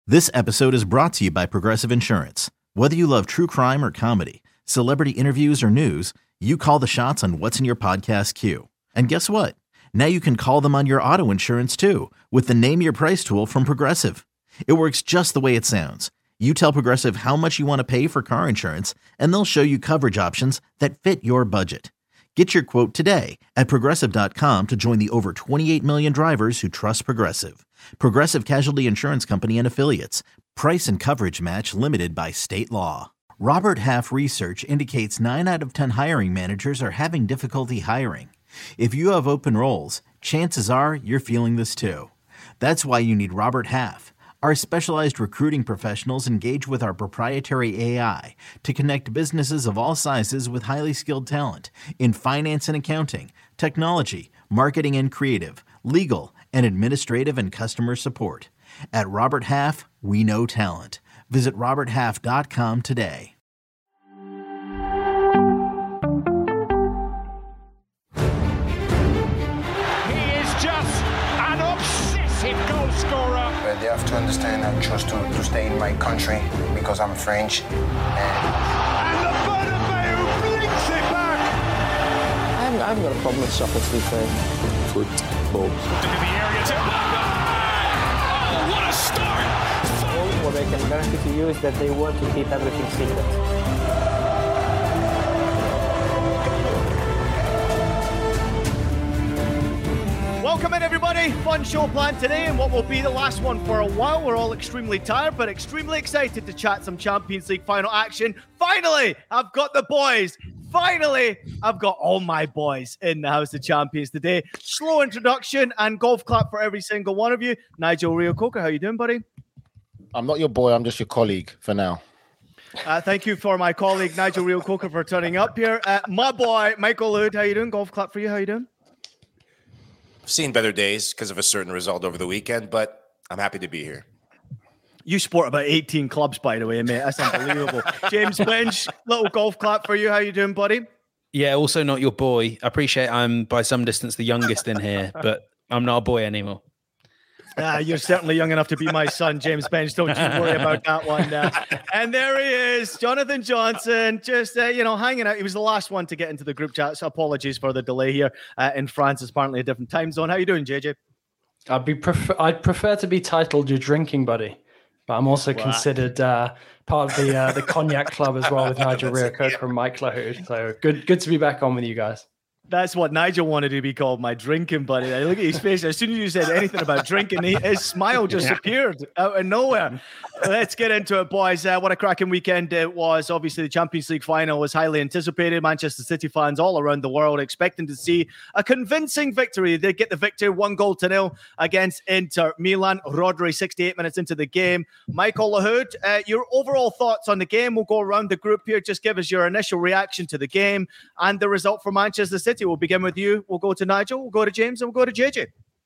This episode is brought to you by Progressive Insurance. Whether you love true crime or comedy, celebrity interviews or news, you call the shots on what's in your podcast queue. And guess what? Now you can call them on your auto insurance too with the Name Your Price tool from Progressive. It works just the way it sounds. You tell Progressive how much you want to pay for car insurance, and they'll show you coverage options that fit your budget. Get your quote today at Progressive.com to join the over 28 million drivers who trust Progressive. Progressive Casualty Insurance Company and Affiliates. Price and coverage match limited by state law. Robert Half research indicates 9 out of 10 hiring managers are having difficulty hiring. If you have open roles, chances are you're feeling this too. That's why you need Robert Half. Our specialized recruiting professionals engage with our proprietary AI to connect businesses of all sizes with highly skilled talent in finance and accounting, technology, marketing and creative, legal, and administrative and customer support. At Robert Half, we know talent. Visit roberthalf.com today. He is just an obsessive goal scorer. But they have to understand I chose to stay in my country because I'm French. And the Bernabeu blinks it back. I haven't got a problem with soccer, to be fair. Football. Into the area to oh, what a start! What I can guarantee to you is that they want to keep everything secret. Welcome in, everybody. Fun show planned today, and what will be the last one for a while. We're all extremely tired, but extremely excited to chat some Champions League final action. Finally, I've got the boys. Finally, I've got all my boys in the House of Champions today. Slow introduction and golf clap for every single one of you. Nigel Reo-Coker, how you doing, buddy? I'm not your boy. I'm just your colleague for now. Thank you for my colleague Nigel Reo-Coker for turning up here. My boy Michael Hood, how you doing? Golf clap for you. How you doing? I've seen better days because of a certain result over the weekend, but I'm happy to be here. You sport about 18 clubs, by the way, mate. That's unbelievable. James Bench, little golf clap for you. How you doing, buddy? Yeah, also not your boy. I appreciate I'm by some distance the youngest in here, but I'm not a boy anymore. You're certainly young enough to be my son, James Bench. Don't you worry about that one. And there he is, Jonathan Johnson, just, hanging out. He was the last one to get into the group chat, so apologies for the delay here in France. It's apparently a different time zone. How you doing, JJ? I'd prefer to be titled your drinking buddy, but I'm also considered part of the cognac club as well with Nigel Reo-Coker and Mike Lahoud. So good to be back on with you guys. That's what Nigel wanted to be called, my drinking buddy. Look at his face. As soon as you said anything about drinking, his smile just appeared out of nowhere. Let's get into it, boys. What a cracking weekend it was. Obviously, the Champions League final was highly anticipated. Manchester City fans all around the world expecting to see a convincing victory. They get the victory 1-0 against Inter Milan. Rodri, 68 minutes into the game. Michael Lahoud, your overall thoughts on the game. We'll go around the group here. Just give us your initial reaction to the game and the result for Manchester City. We'll begin with you. We'll go to Nigel. We'll go to James. And we'll go to JJ.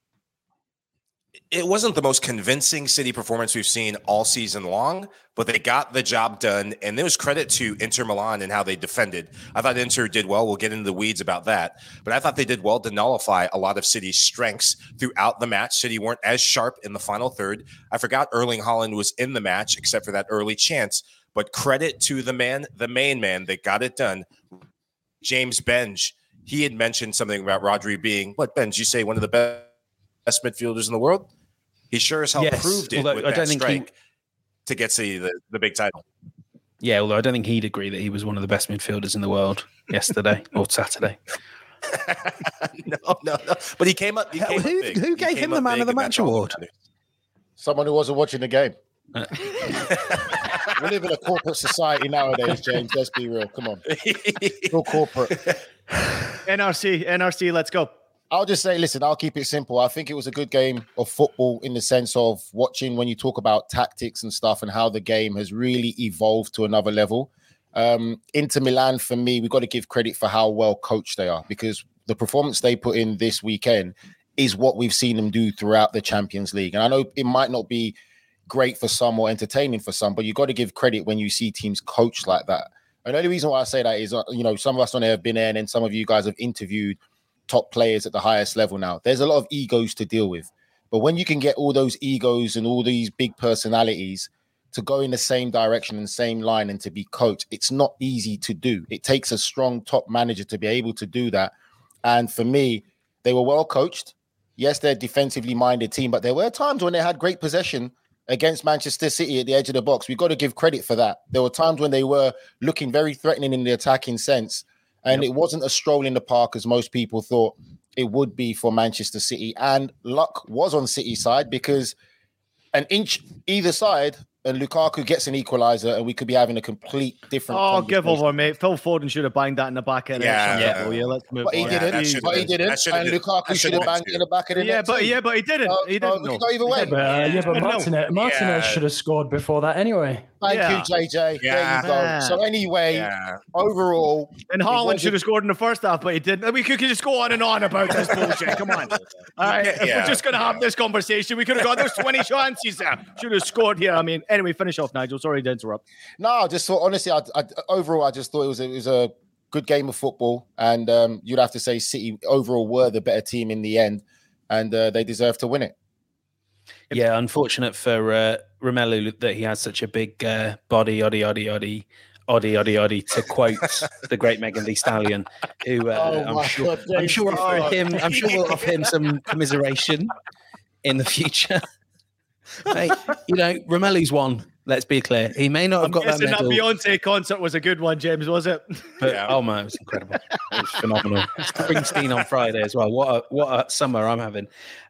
It wasn't the most convincing City performance we've seen all season long, but they got the job done. And there was credit to Inter Milan and how they defended. I thought Inter did well. We'll get into the weeds about that. But I thought they did well to nullify a lot of City's strengths throughout the match. City weren't as sharp in the final third. I forgot Erling Haaland was in the match except for that early chance. But credit to the main man that got it done, James Bench. He had mentioned something about Rodri being, Benj, you say one of the best midfielders in the world? He sure as hell proved it with that strike to get the big title. Yeah, although I don't think he'd agree that he was one of the best midfielders in the world yesterday or Saturday. No. But he came up. Who gave him the Man of the Match award? Someone who wasn't watching the game. We live in a corporate society nowadays, James. Let's be real. Come on. Real corporate. NRC, let's go. I'll just say, listen, I'll keep it simple. I think it was a good game of football in the sense of watching when you talk about tactics and stuff and how the game has really evolved to another level. Inter Milan, for me, we've got to give credit for how well coached they are, because the performance they put in this weekend is what we've seen them do throughout the Champions League. And I know it might not be great for some or entertaining for some, but you've got to give credit when you see teams coached like that. And the only reason why I say that is, some of us on there have been there, and then some of you guys have interviewed top players at the highest level now. There's a lot of egos to deal with. But when you can get all those egos and all these big personalities to go in the same direction and same line and to be coached, it's not easy to do. It takes a strong top manager to be able to do that. And for me, they were well coached. Yes, they're a defensively minded team, but there were times when they had great possession against Manchester City at the edge of the box. We've got to give credit for that. There were times when they were looking very threatening in the attacking sense. And it wasn't a stroll in the park as most people thought it would be for Manchester City. And luck was on City's side because an inch either side and Lukaku gets an equaliser and we could be having a complete different give over, mate. Phil Foden should have banged that in the back of the net. Let's move on. He didn't. And Lukaku should have banged it in the back of the net. But he didn't. He didn't. Not either way. But Martinez should have scored before that anyway. Thank you, JJ. There you go. So anyway, overall... And Haaland should have scored in the first half, but he didn't. We could just go on and on about this bullshit. Come on. All right, if we're just going to have this conversation, we could have got those 20 chances there. Should have scored here. I mean, anyway, finish off, Nigel. Sorry to interrupt. No, I just thought, honestly, overall, I just thought it was a good game of football. And you'd have to say City overall were the better team in the end. And they deserve to win it. Yeah, unfortunate for Romelu that he has such a big body, oddy, to quote the great Megan Thee Stallion, who I'm sure we'll offer him some commiseration in the future. Mate, Romelu's won. Let's be clear. He may not have got that medal. That Beyonce concert was a good one, James, was it? But, oh man, it was incredible. It was phenomenal. Springsteen on Friday as well. What a summer I'm having.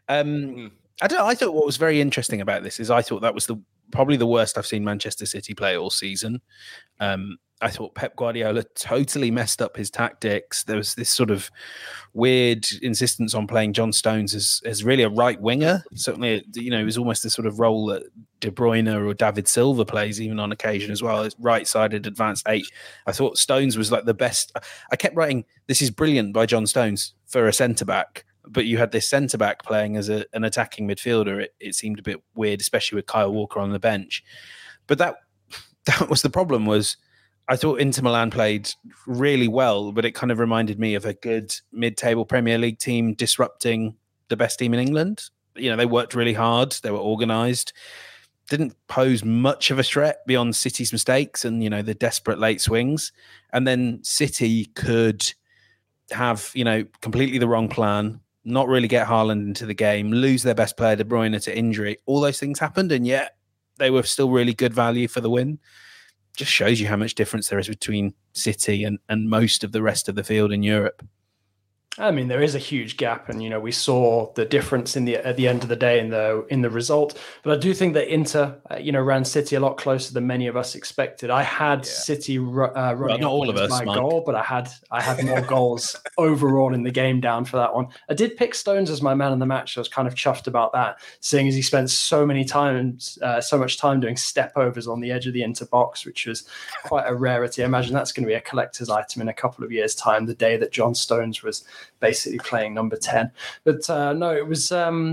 I thought what was very interesting about this is I thought that was probably the worst I've seen Manchester City play all season. I thought Pep Guardiola totally messed up his tactics. There was this sort of weird insistence on playing John Stones as really a right winger. Certainly, it was almost the sort of role that De Bruyne or David Silva plays even on occasion as well, as right-sided advanced 8. I thought Stones was like the best. I kept writing, this is brilliant by John Stones for a centre-back. But you had this centre-back playing as an attacking midfielder. It seemed a bit weird, especially with Kyle Walker on the bench. But that was the problem, was I thought Inter Milan played really well, but it kind of reminded me of a good mid-table Premier League team disrupting the best team in England. They worked really hard. They were organised. Didn't pose much of a threat beyond City's mistakes and, the desperate late swings. And then City could have, completely the wrong plan, not really get Haaland into the game, lose their best player, De Bruyne, to injury. All those things happened, and yet they were still really good value for the win. Just shows you how much difference there is between City and most of the rest of the field in Europe. I mean, there is a huge gap, and we saw the difference at the end of the day in the result. But I do think that Inter, ran City a lot closer than many of us expected. I had City running not all of us, my Mike. goal, but I had more goals overall in the game down for that one. I did pick Stones as my man of the match. I was kind of chuffed about that, seeing as he spent so much time doing step overs on the edge of the Inter box, which was quite a rarity. I imagine that's going to be a collector's item in a couple of years' time, the day that John Stones was basically playing number 10. But no, it was...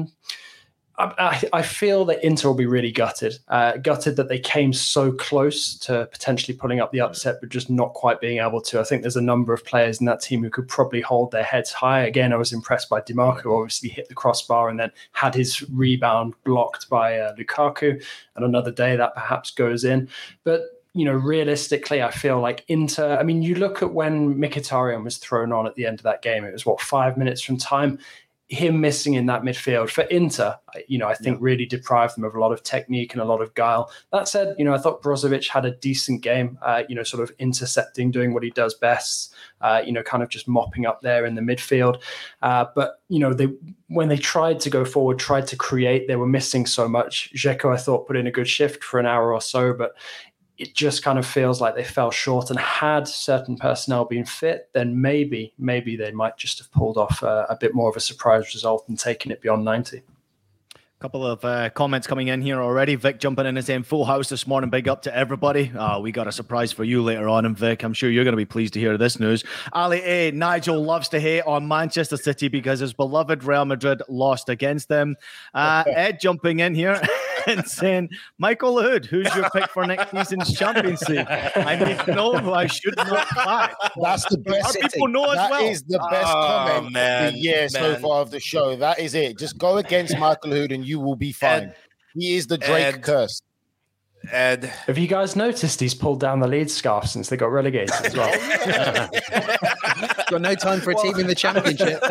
I feel that Inter will be really gutted that they came so close to potentially pulling up the upset, but just not quite being able to. I think there's a number of players in that team who could probably hold their heads high. Again, I was impressed by DiMarco, who obviously hit the crossbar and then had his rebound blocked by Lukaku. And another day that perhaps goes in. But realistically, I feel like Inter, I mean, you look at when Mkhitaryan was thrown on at the end of that game, it was 5 minutes from time. Him missing in that midfield for Inter, I think really deprived them of a lot of technique and a lot of guile. That said, I thought Brozovic had a decent game, sort of intercepting, doing what he does best, kind of just mopping up there in the midfield. But, when they tried to go forward, tried to create, they were missing so much. Dzeko, I thought, put in a good shift for an hour or so, but it just kind of feels like they fell short. And had certain personnel been fit, then maybe they might just have pulled off a bit more of a surprise result and taken it beyond 90. Couple of comments coming in here already. Vic jumping in and saying, full house this morning. Big up to everybody. We got a surprise for you later on. And Vic, I'm sure you're going to be pleased to hear this news. Ali A. Nigel loves to hate on Manchester City because his beloved Real Madrid lost against them. Ed jumping in here. and saying, Michael Lahoud, who's your pick for next season's Champions League? I need to know who I should not back. That's the best. Our people know as well. That is the best comment of the year so far of the show. That is it. Just go against Michael Lahoud and you will be fine. He is the Drake curse. Ed, have you guys noticed he's pulled down the Leeds scarf since they got relegated as well? Got no time for a team in the Championship.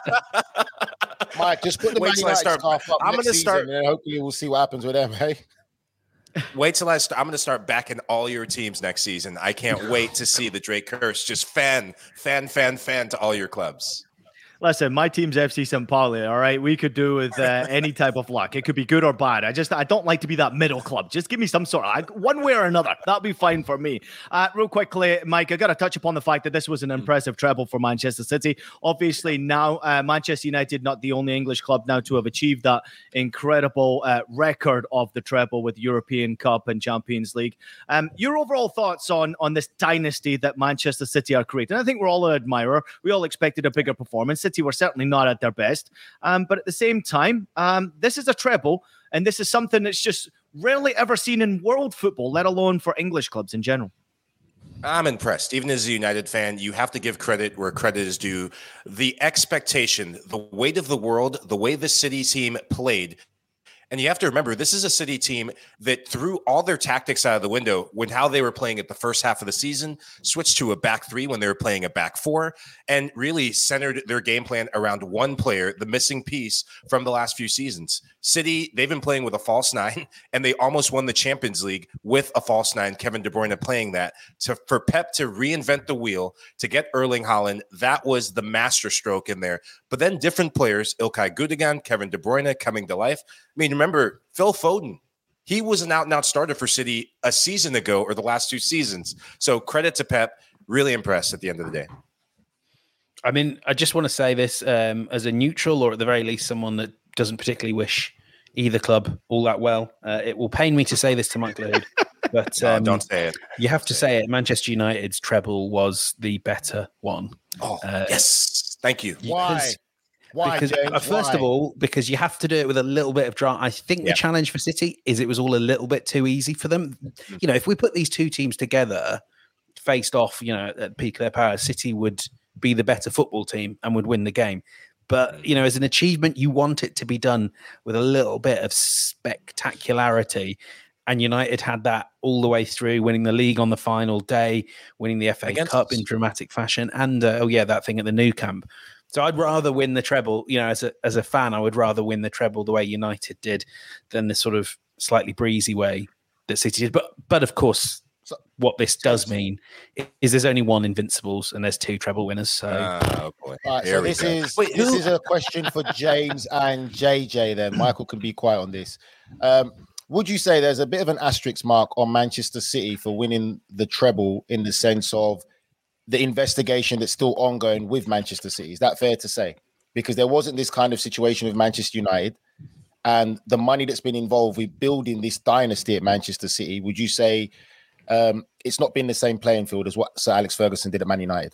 Mike, just put the Man United scarf up. I'm going to start, and hopefully we'll see what happens with them. Hey, wait till I'm going to start backing all your teams next season. I can't wait to see the Drake curse. Just fan to all your clubs. Listen, my team's FC St. Pauli, all right? We could do with any type of luck. It could be good or bad. I don't like to be that middle club. Just give me some sort of, one way or another. That'll be fine for me. Real quickly, Mike, I got to touch upon the fact that this was an impressive treble for Manchester City. Obviously, now Manchester United, not the only English club now to have achieved that incredible record of the treble with European Cup and Champions League. Your overall thoughts on this dynasty that Manchester City are creating? I think we're all an admirer. We all expected a bigger performance. City were certainly not at their best. But at the same time, this is a treble, and this is something that's just rarely ever seen in world football, let alone for English clubs in general. I'm impressed. Even as a United fan, you have to give credit where credit is due. The expectation, the weight of the world, the way the City team played. And you have to remember, this is a City team that threw all their tactics out of the window when how they were playing at the first half of the season, switched to a back three when they were playing a back four, and really centered their game plan around one player, the missing piece from the last few seasons. City, they've been playing with a false nine, and they almost won the Champions League with a false nine, Kevin De Bruyne playing that. For Pep to reinvent the wheel, to get Erling Haaland, that was the masterstroke in there. But then different players, Ilkay Gundogan, Kevin De Bruyne coming to life. I mean, remember, Phil Foden, he was an out-and-out starter for City a season ago or the last two seasons. So credit to Pep, really impressed at the end of the day. I mean, I just want to say this as a neutral, or at the very least someone that doesn't particularly wish either club all that well. It will pain me to say this to Mike Lahoud, but no, don't say it. You have to say it. Manchester United's treble was the better one. Oh, yes. Thank you. Why? Because James, first of all, because you have to do it with a little bit of drama. I think the challenge for City is it was all a little bit too easy for them. You know, if we put these two teams together, faced off, you know, at the peak of their power, City would be the better football team and would win the game. But, you know, as an achievement, you want it to be done with a little bit of spectacularity. And United had that all the way through, winning the league on the final day, winning the FA Cup in dramatic fashion. And, that thing at the Nou Camp. So I'd rather win the treble, you know, as a fan, I would rather win the treble the way United did than the sort of slightly breezy way that City did. But of course, what this does mean is there's only one Invincibles and there's two treble winners. So, boy. All right, so this is a question for James and JJ. Then Michael can be quiet on this. Would you say there's a bit of an asterisk mark on Manchester City for winning the treble in the sense of the investigation that's still ongoing with Manchester City? Is that fair to say? Because there wasn't this kind of situation with Manchester United and the money that's been involved with building this dynasty at Manchester City. Would you say it's not been the same playing field as what Sir Alex Ferguson did at Man United?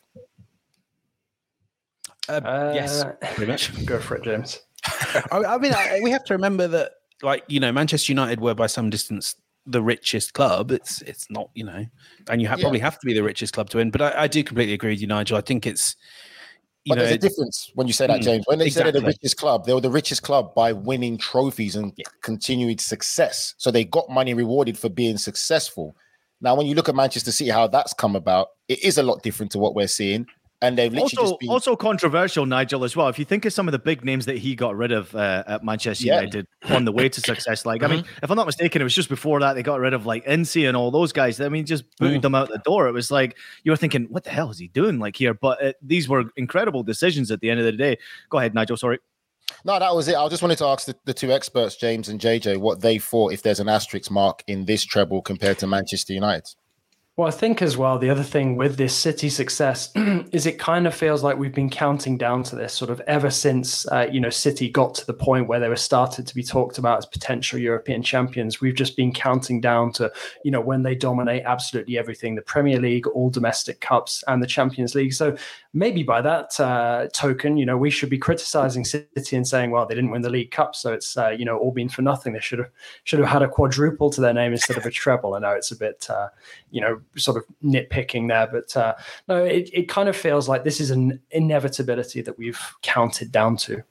Yes, pretty much. Go for it, James. I mean, we have to remember that, like, you know, Manchester United were by some distance the richest club. It's not, you know, and you probably have to be the richest club to win. But I do completely agree with you, Nigel. I think it's, but there's a difference when you say that, James. When they said they're the richest club, they were the richest club by winning trophies and continued success. So they got money rewarded for being successful. Now, when you look at Manchester City, how that's come about, it is a lot different to what we're seeing. And they've literally also controversial, Nigel, as well. If you think of some of the big names that he got rid of at Manchester United on the way to success, like, I mean, if I'm not mistaken, it was just before that they got rid of like Ince and all those guys. I mean, just booted them out the door. It was like you were thinking, what the hell is he doing like here? But these were incredible decisions at the end of the day. Go ahead, Nigel. Sorry. No, that was it. I just wanted to ask the two experts, James and JJ, what they thought if there's an asterisk mark in this treble compared to Manchester United. Well, I think as well, the other thing with this City success is it kind of feels like we've been counting down to this sort of ever since, City got to the point where they were started to be talked about as potential European champions. We've just been counting down to, when they dominate absolutely everything, the Premier League, all domestic cups and the Champions League. So maybe by that token, we should be criticizing City and saying, well, they didn't win the League Cup. So it's, all been for nothing. They should have had a quadruple to their name instead of a treble. I know it's a bit, sort of nitpicking there, but no, it kind of feels like this is an inevitability that we've counted down to.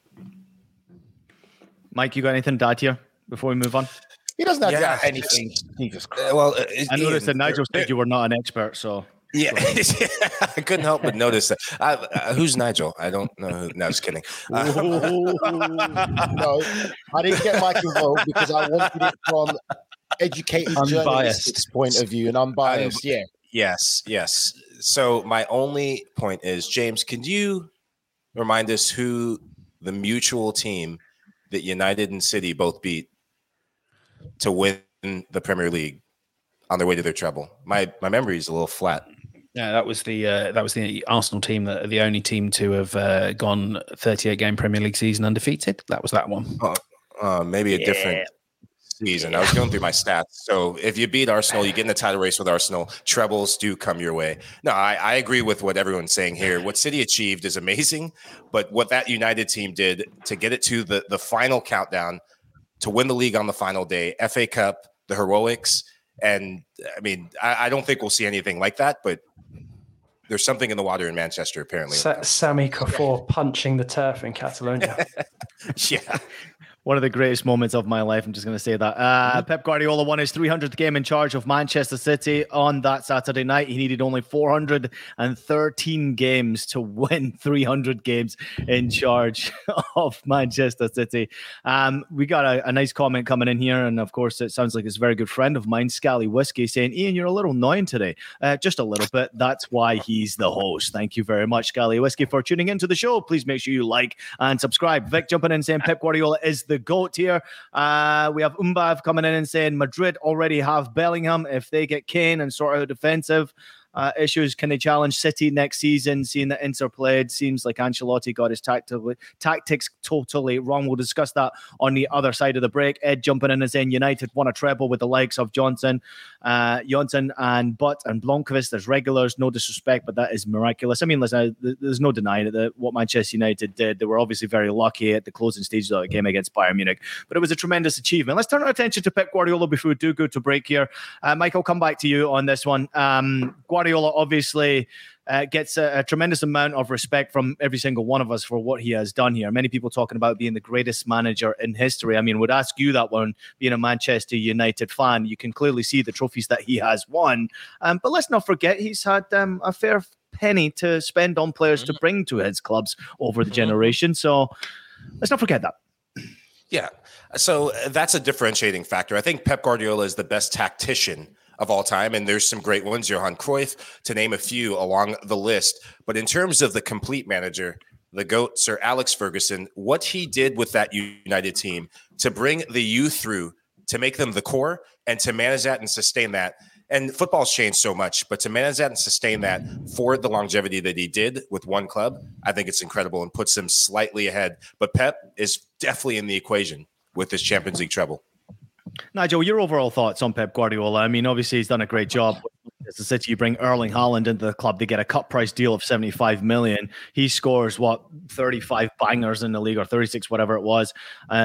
Mike, you got anything to add here before we move on? He doesn't have to add anything. Well, I noticed that Nigel said you were not an expert, so. Yeah, I couldn't help but notice that. Who's Nigel? I don't know. No, I was kidding. No, I didn't get Mike involved because I wanted it from educated journalist's point of view and unbiased. Yes. So my only point is, James, can you remind us who the mutual team that United and City both beat to win the Premier League on their way to their treble? My memory is a little flat. Yeah, that was the Arsenal team, the only team to have gone 38-game Premier League season undefeated. That was that one. Maybe a different season. I was going through my stats. So if you beat Arsenal, you get in the title race with Arsenal. Trebles do come your way. No, I agree with what everyone's saying here. What City achieved is amazing, but what that United team did to get it to the final countdown, to win the league on the final day, FA Cup, the heroics, and I mean, I don't think we'll see anything like that, but there's something in the water in Manchester, apparently. Sami Kuffour punching the turf in Catalonia. Yeah. One of the greatest moments of my life. I'm just going to say that. Pep Guardiola won his 300th game in charge of Manchester City on that Saturday night. He needed only 413 games to win 300 games in charge of Manchester City. We got a nice comment coming in here. And of course, it sounds like it's a very good friend of mine, Scally Whiskey, saying, Ian, you're a little annoying today. Just a little bit. That's why he's the host. Thank you very much, Scally Whiskey, for tuning into the show. Please make sure you like and subscribe. Vic jumping in saying Pep Guardiola is the GOAT here. We have Umbav coming in and saying Madrid already have Bellingham. If they get Kane and sort out defensive issues, can they challenge City next season? Seeing that Inter played, seems like Ancelotti got his tactics totally wrong. We'll discuss that on the other side of the break. Ed jumping in and saying United won a treble with the likes of Johnson and Butt and Blomqvist as regulars. No disrespect, but that is miraculous. I mean, listen, there's no denying it, that what Manchester United did. They were obviously very lucky at the closing stages of the game against Bayern Munich, but it was a tremendous achievement. Let's turn our attention to Pep Guardiola before we do go to break here. Mike, I'll come back to you on this one. Guardiola obviously gets a tremendous amount of respect from every single one of us for what he has done here. Many people talking about being the greatest manager in history. I mean, would ask you that one, being a Manchester United fan. You can clearly see the trophies that he has won. But let's not forget, he's had a fair penny to spend on players to bring to his clubs over the generation. So let's not forget that. Yeah. So that's a differentiating factor. I think Pep Guardiola is the best tactician of all time, and there's some great ones, Johan Cruyff, to name a few along the list. But in terms of the complete manager, the GOAT, Sir Alex Ferguson, what he did with that United team to bring the youth through, to make them the core, and to manage that and sustain that. And football's changed so much, but to manage that and sustain that for the longevity that he did with one club, I think it's incredible and puts him slightly ahead. But Pep is definitely in the equation with this Champions League treble. Nigel, your overall thoughts on Pep Guardiola? I mean, obviously he's done a great job. As the City, you bring Erling Haaland into the club, they get a cut price deal of 75 million. He scores 35 bangers in the league, or 36, whatever it was,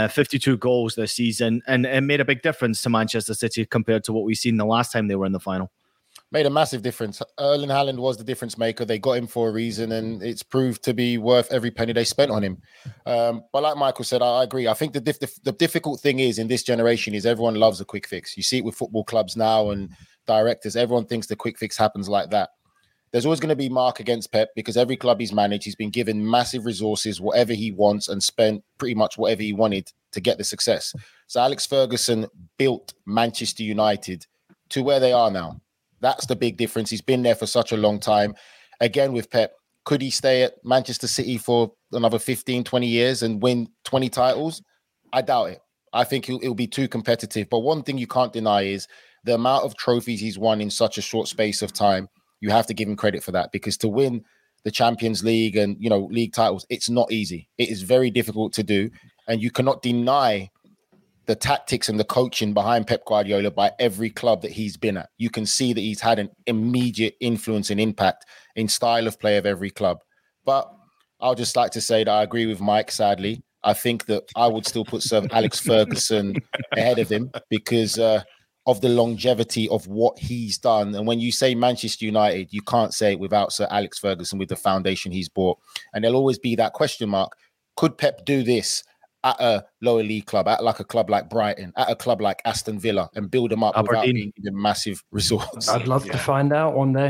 52 goals this season, and it made a big difference to Manchester City compared to what we've seen the last time they were in the final. Made a massive difference. Erling Haaland was the difference maker. They got him for a reason, and it's proved to be worth every penny they spent on him. But like Michael said, I agree. I think the difficult thing is in this generation is everyone loves a quick fix. You see it with football clubs now and directors. Everyone thinks the quick fix happens like that. There's always going to be mark against Pep because every club he's managed, he's been given massive resources, whatever he wants, and spent pretty much whatever he wanted to get the success. So Alex Ferguson built Manchester United to where they are now. That's the big difference. He's been there for such a long time. Again, with Pep, could he stay at Manchester City for another 15, 20 years and win 20 titles? I doubt it. I think it'll be too competitive. But one thing you can't deny is the amount of trophies he's won in such a short space of time, you have to give him credit for that, because to win the Champions League and, league titles, it's not easy. It is very difficult to do. And you cannot deny the tactics and the coaching behind Pep Guardiola by every club that he's been at. You can see that he's had an immediate influence and impact in style of play of every club. But I'll just like to say that I agree with Mike, sadly. I think that I would still put Sir Alex Ferguson ahead of him because of the longevity of what he's done. And when you say Manchester United, you can't say it without Sir Alex Ferguson with the foundation he's brought. And there'll always be that question mark. Could Pep do this at a lower league club, at like a club like Brighton, at a club like Aston Villa, and build them up without needing massive resorts? I'd love to find out one day.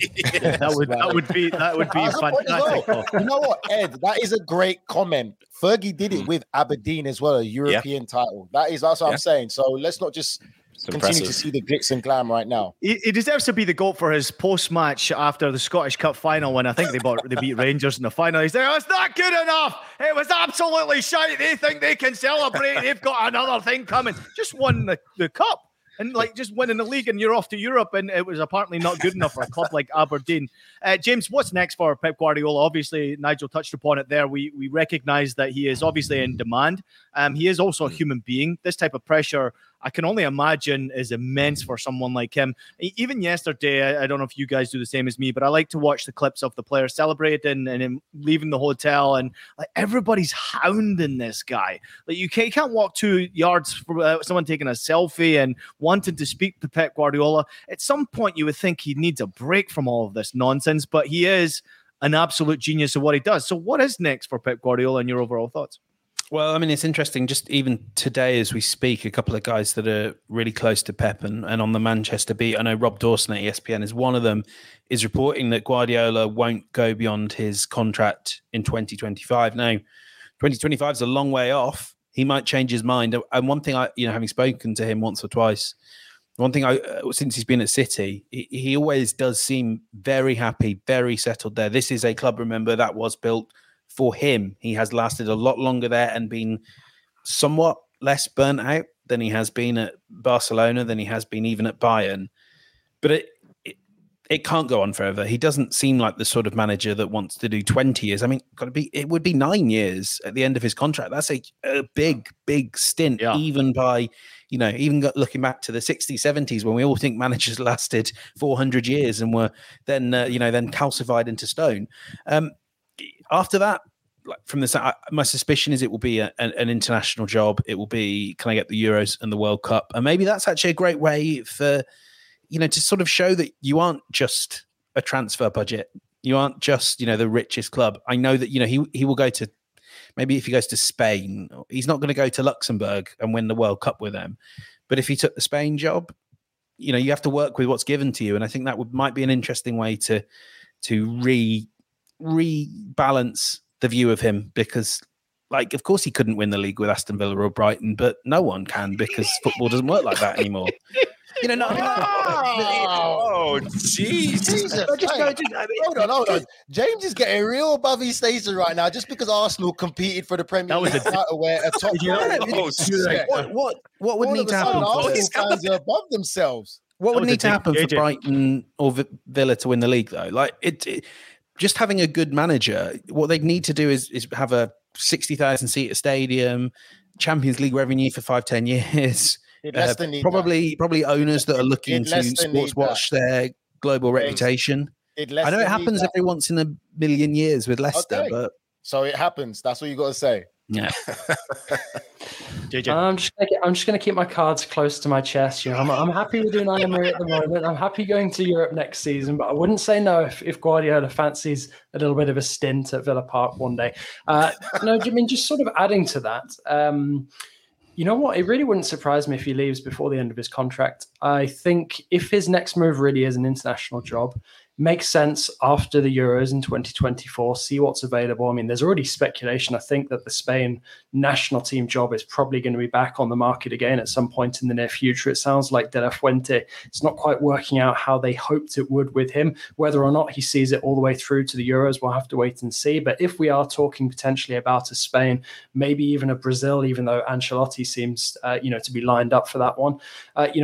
That would be fantastic. Well. You know what, Ed? That is a great comment. Fergie did it with Aberdeen as well, a European title. That's what I'm saying. So let's not just continue to see the glitz and glam right now. He deserves to be the GOAT for his post-match after the Scottish Cup final when I think they beat Rangers in the final. He's there, it's not good enough. It was absolutely shite. They think they can celebrate. They've got another thing coming. Just won the cup. And just winning the league, and you're off to Europe, and it was apparently not good enough for a club like Aberdeen. James, what's next for Pep Guardiola? Obviously, Nigel touched upon it there. We recognise that he is obviously in demand. He is also a human being. This type of pressure, I can only imagine, is immense for someone like him. Even yesterday, I don't know if you guys do the same as me, but I like to watch the clips of the players celebrating and him leaving the hotel, and everybody's hounding this guy. You can't walk 2 yards from someone taking a selfie and wanted to speak to Pep Guardiola. At some point, you would think he needs a break from all of this nonsense, but he is an absolute genius of what he does. So what is next for Pep Guardiola and your overall thoughts? Well, I mean, it's interesting. Just even today as we speak, a couple of guys that are really close to Pep and on the Manchester beat, I know Rob Dawson at ESPN is one of them, is reporting that Guardiola won't go beyond his contract in 2025. Now, 2025 is a long way off. He might change his mind. And one thing having spoken to him once or twice, since he's been at City, he always does seem very happy, very settled there. This is a club, remember, that was built for him. He has lasted a lot longer there and been somewhat less burnt out than he has been at Barcelona, than he has been even at Bayern. But it can't go on forever. He doesn't seem like the sort of manager that wants to do 20 years. I mean, it would be 9 years at the end of his contract. That's a big, big stint, even by, looking back to the 60s, 70s, when we all think managers lasted 400 years and were then calcified into stone. After that, from the my suspicion is it will be an international job. It will be, can I get the Euros and the World Cup? And maybe that's actually a great way for, to sort of show that you aren't just a transfer budget. You aren't just, the richest club. I know that, he will go to, maybe if he goes to Spain, he's not going to go to Luxembourg and win the World Cup with them. But if he took the Spain job, you have to work with what's given to you. And I think that might be an interesting way to rebalance the view of him, because of course he couldn't win the league with Aston Villa or Brighton, but no one can, because football doesn't work like that anymore. Oh, jeez. Hold on. James is getting real above his station right now just because Arsenal competed for the Premier League title where a top what would need to happen? Arsenal fans are above themselves. What would need to happen for Brighton or Villa to win the league, though? Just having a good manager, what they need to do is have a 60,000 seat stadium, Champions League revenue for 5-10 years. Probably owners that are looking to sports watch their global reputation. I know it happens every once in a million years with Leicester, but so it happens. That's what you got to say. Yeah. JJ. I'm just going to keep my cards close to my chest. I'm happy with Unai Emery at the moment. I'm happy going to Europe next season, but I wouldn't say no if Guardiola fancies a little bit of a stint at Villa Park one day. Just sort of adding to that. You know what? It really wouldn't surprise me if he leaves before the end of his contract. I think if his next move really is an international job, makes sense after the Euros in 2024, see what's available. I mean, there's already speculation, I think, that the Spain national team job is probably going to be back on the market again at some point in the near future. It sounds like De La Fuente, it's not quite working out how they hoped it would with him. Whether or not he sees it all the way through to the Euros, we'll have to wait and see. But if we are talking potentially about a Spain, maybe even a Brazil, even though Ancelotti seems, to be lined up for that one, it wouldn't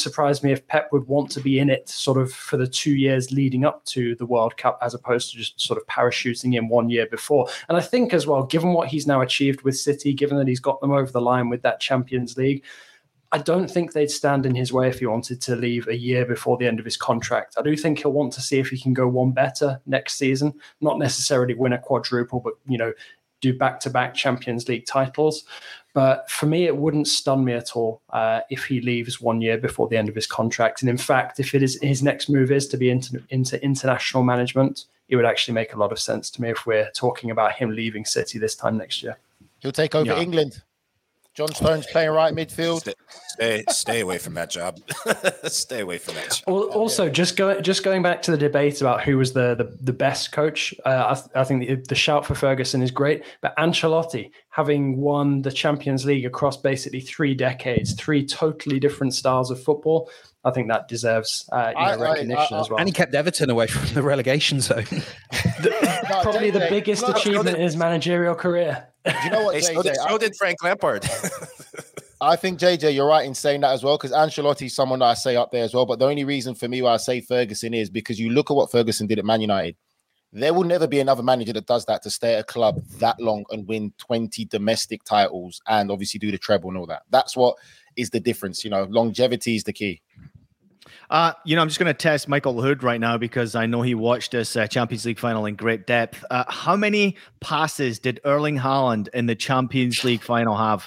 surprise me if Pep would want to be in it sort of for the 2 years leading up to the World Cup, as opposed to just sort of parachuting in 1 year before. And I think as well, given what he's now achieved with City, given that he's got them over the line with that Champions League, I don't think they'd stand in his way if he wanted to leave a year before the end of his contract. I do think he'll want to see if he can go one better next season, not necessarily win a quadruple, but, do back-to-back Champions League titles. But for me, it wouldn't stun me at all if he leaves 1 year before the end of his contract. And in fact, if his next move is to be into international management, it would actually make a lot of sense to me if we're talking about him leaving City this time next year. He'll take over England. John Stones playing right midfield. Stay away from that job. Stay away from that job. Also, just going back to the debate about who was the best coach, I think the shout for Ferguson is great. But Ancelotti, having won the Champions League across basically 3 decades, 3 totally different styles of football, I think that deserves recognition as well. And he kept Everton away from the relegation zone. Probably the biggest achievement in his managerial career. Do you know what, JJ? So did Frank Lampard. I think, JJ, you're right in saying that as well, because Ancelotti is someone that I say up there as well. But the only reason for me why I say Ferguson is because you look at what Ferguson did at Man United. There will never be another manager that does that, to stay at a club that long and win 20 domestic titles and obviously do the treble and all that. That's what is the difference. Longevity is the key. I'm just going to test Michael Hood right now because I know he watched this Champions League final in great depth. How many passes did Erling Haaland in the Champions League final have?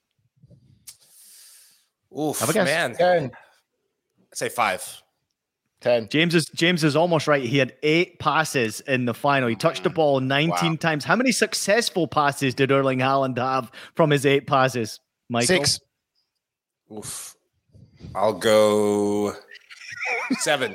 Oof, have a guess. Man. 10. I'd say 5. 10. James is almost right. He had 8 passes in the final. He touched the ball 19 times. How many successful passes did Erling Haaland have from his 8 passes, Michael? 6. Oof. I'll go 7.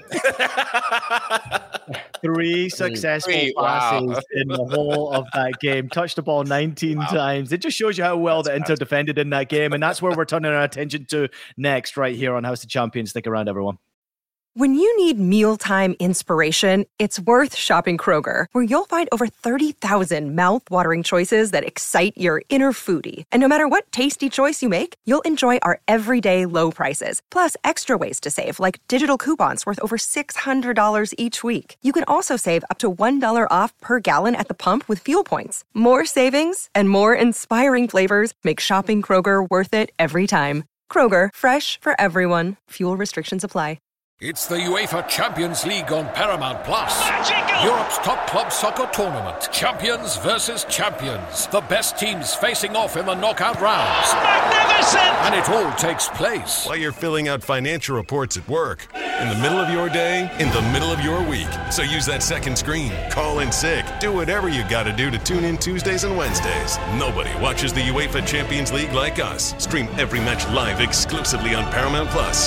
3 successful passes in the whole of that game. Touched the ball 19 times. It just shows you how well the Inter defended in that game. And that's where we're turning our attention to next, right here on House of Champions. Stick around, everyone. When you need mealtime inspiration, it's worth shopping Kroger, where you'll find over 30,000 mouth-watering choices that excite your inner foodie. And no matter what tasty choice you make, you'll enjoy our everyday low prices, plus extra ways to save, like digital coupons worth over $600 each week. You can also save up to $1 off per gallon at the pump with fuel points. More savings and more inspiring flavors make shopping Kroger worth it every time. Kroger, fresh for everyone. Fuel restrictions apply. It's the UEFA Champions League on Paramount Plus. Europe's top club soccer tournament. Champions versus champions. The best teams facing off in the knockout rounds. Magnificent! And it all takes place while you're filling out financial reports at work, in the middle of your day, in the middle of your week. So use that second screen. Call in sick. Do whatever you got to do to tune in Tuesdays and Wednesdays. Nobody watches the UEFA Champions League like us. Stream every match live exclusively on Paramount Plus.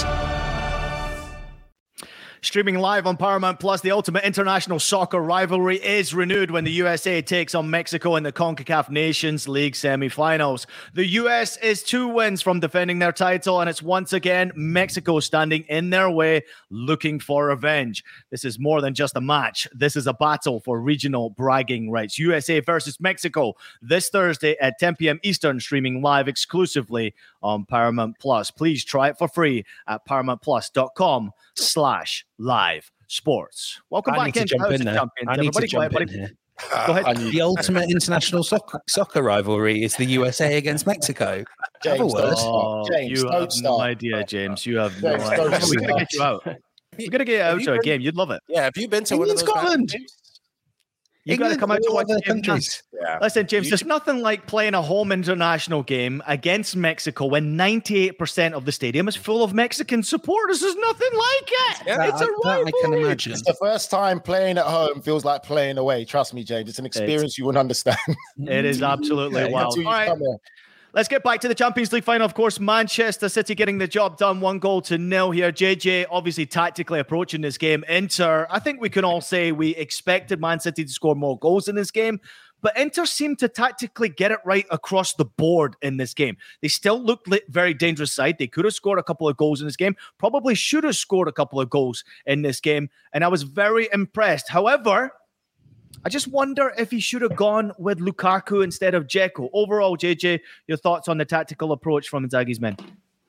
Streaming live on Paramount Plus, the ultimate international soccer rivalry is renewed when the USA takes on Mexico in the CONCACAF Nations League semifinals. The US is 2 wins from defending their title, and it's once again Mexico standing in their way, looking for revenge. This is more than just a match. This is a battle for regional bragging rights. USA versus Mexico this Thursday at 10 p.m. Eastern, streaming live exclusively on Paramount Plus. Please try it for free at paramountplus.com/live sports. Welcome back into House of Champions. Everybody, go ahead. The ultimate international soccer rivalry is the USA against Mexico. James, you have no idea, James. You have no idea. We're going to get you out. We're going to get you out to a game. You'd love it. Yeah, have you been to one of those Scotland? You got to come out to watch the countries. Yeah. Listen, James, there's nothing like playing a home international game against Mexico when 98% of the stadium is full of Mexican supporters. There's nothing like it. Yeah, it's a rivalry. I can imagine. It's the first time playing at home feels like playing away. Trust me, James. It's an experience you wouldn't understand. It is absolutely wild. All right. Let's get back to the Champions League final. Of course, Manchester City getting the job done, 1-0 here. JJ obviously tactically approaching this game. Inter, I think we can all say we expected Man City to score more goals in this game, but Inter seemed to tactically get it right across the board in this game. They still looked very dangerous side. They could have scored a couple of goals in this game, probably should have scored a couple of goals in this game, and I was very impressed. However, I just wonder if he should have gone with Lukaku instead of Dzeko. Overall, JJ, your thoughts on the tactical approach from Inzaghi's men?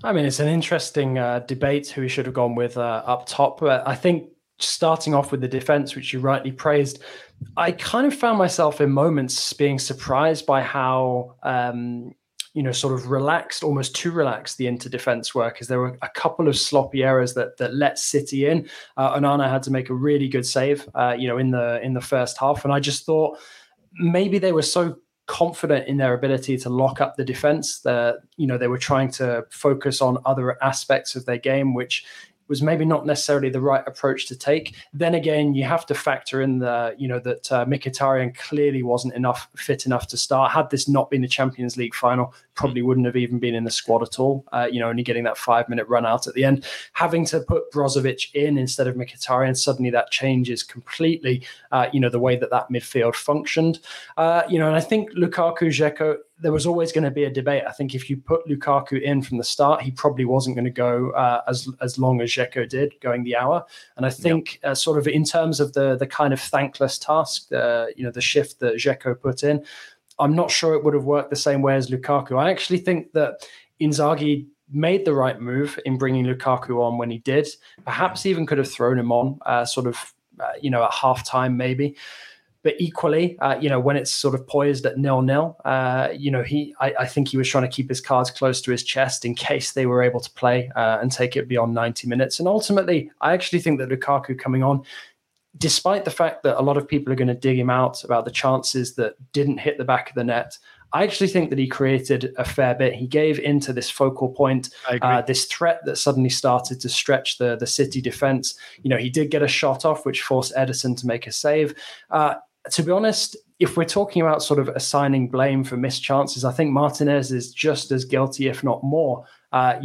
I mean, it's an interesting debate who we should have gone with up top. But I think starting off with the defense, which you rightly praised, I kind of found myself in moments being surprised by how, sort of relaxed, almost too relaxed the Inter defense were, because there were a couple of sloppy errors that let City in. Onana had to make a really good save, in the first half. And I just thought maybe they were so confident in their ability to lock up the defense that, they were trying to focus on other aspects of their game, which was maybe not necessarily the right approach to take. Then again, you have to factor in that Mkhitaryan clearly wasn't fit enough to start. Had this not been the Champions League final, probably wouldn't have even been in the squad at all. Only getting that 5-minute run out at the end. Having to put Brozovic in instead of Mkhitaryan, suddenly that changes completely, the way that midfield functioned. And I think Lukaku, Dzeko, there was always going to be a debate. I think if you put Lukaku in from the start, he probably wasn't going to go as long as Dzeko did, going the hour. And I think sort of in terms of the kind of thankless task, the shift that Dzeko put in, I'm not sure it would have worked the same way as Lukaku. I actually think that Inzaghi made the right move in bringing Lukaku on when he did. Perhaps even could have thrown him on at halftime maybe. But equally, when it's sort of poised at 0-0, I think he was trying to keep his cards close to his chest in case they were able to play and take it beyond 90 minutes. And ultimately, I actually think that Lukaku coming on, despite the fact that a lot of people are going to dig him out about the chances that didn't hit the back of the net, I actually think that he created a fair bit. He gave into this focal point, this threat that suddenly started to stretch the City defense. He did get a shot off, which forced Ederson to make a save. To be honest, if we're talking about sort of assigning blame for missed chances, I think Martinez is just as guilty, if not more, than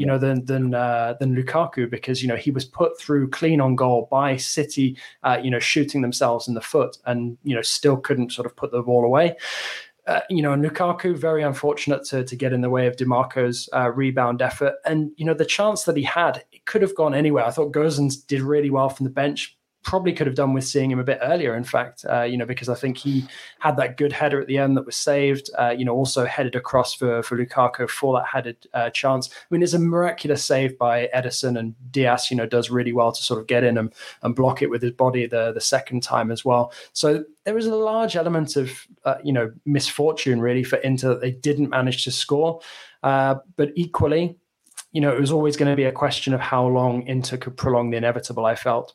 Lukaku, because he was put through clean on goal by City, shooting themselves in the foot, and still couldn't sort of put the ball away. And Lukaku, very unfortunate to get in the way of Dimarco's rebound effort, and the chance that he had, it could have gone anywhere. I thought Gosens did really well from the bench. Probably could have done with seeing him a bit earlier, in fact, because I think he had that good header at the end that was saved, also headed across for Lukaku for that headed chance. I mean, it's a miraculous save by Ederson, and Diaz, does really well to sort of get in and block it with his body the second time as well. So there was a large element of, misfortune really for Inter that they didn't manage to score. But equally, it was always going to be a question of how long Inter could prolong the inevitable, I felt.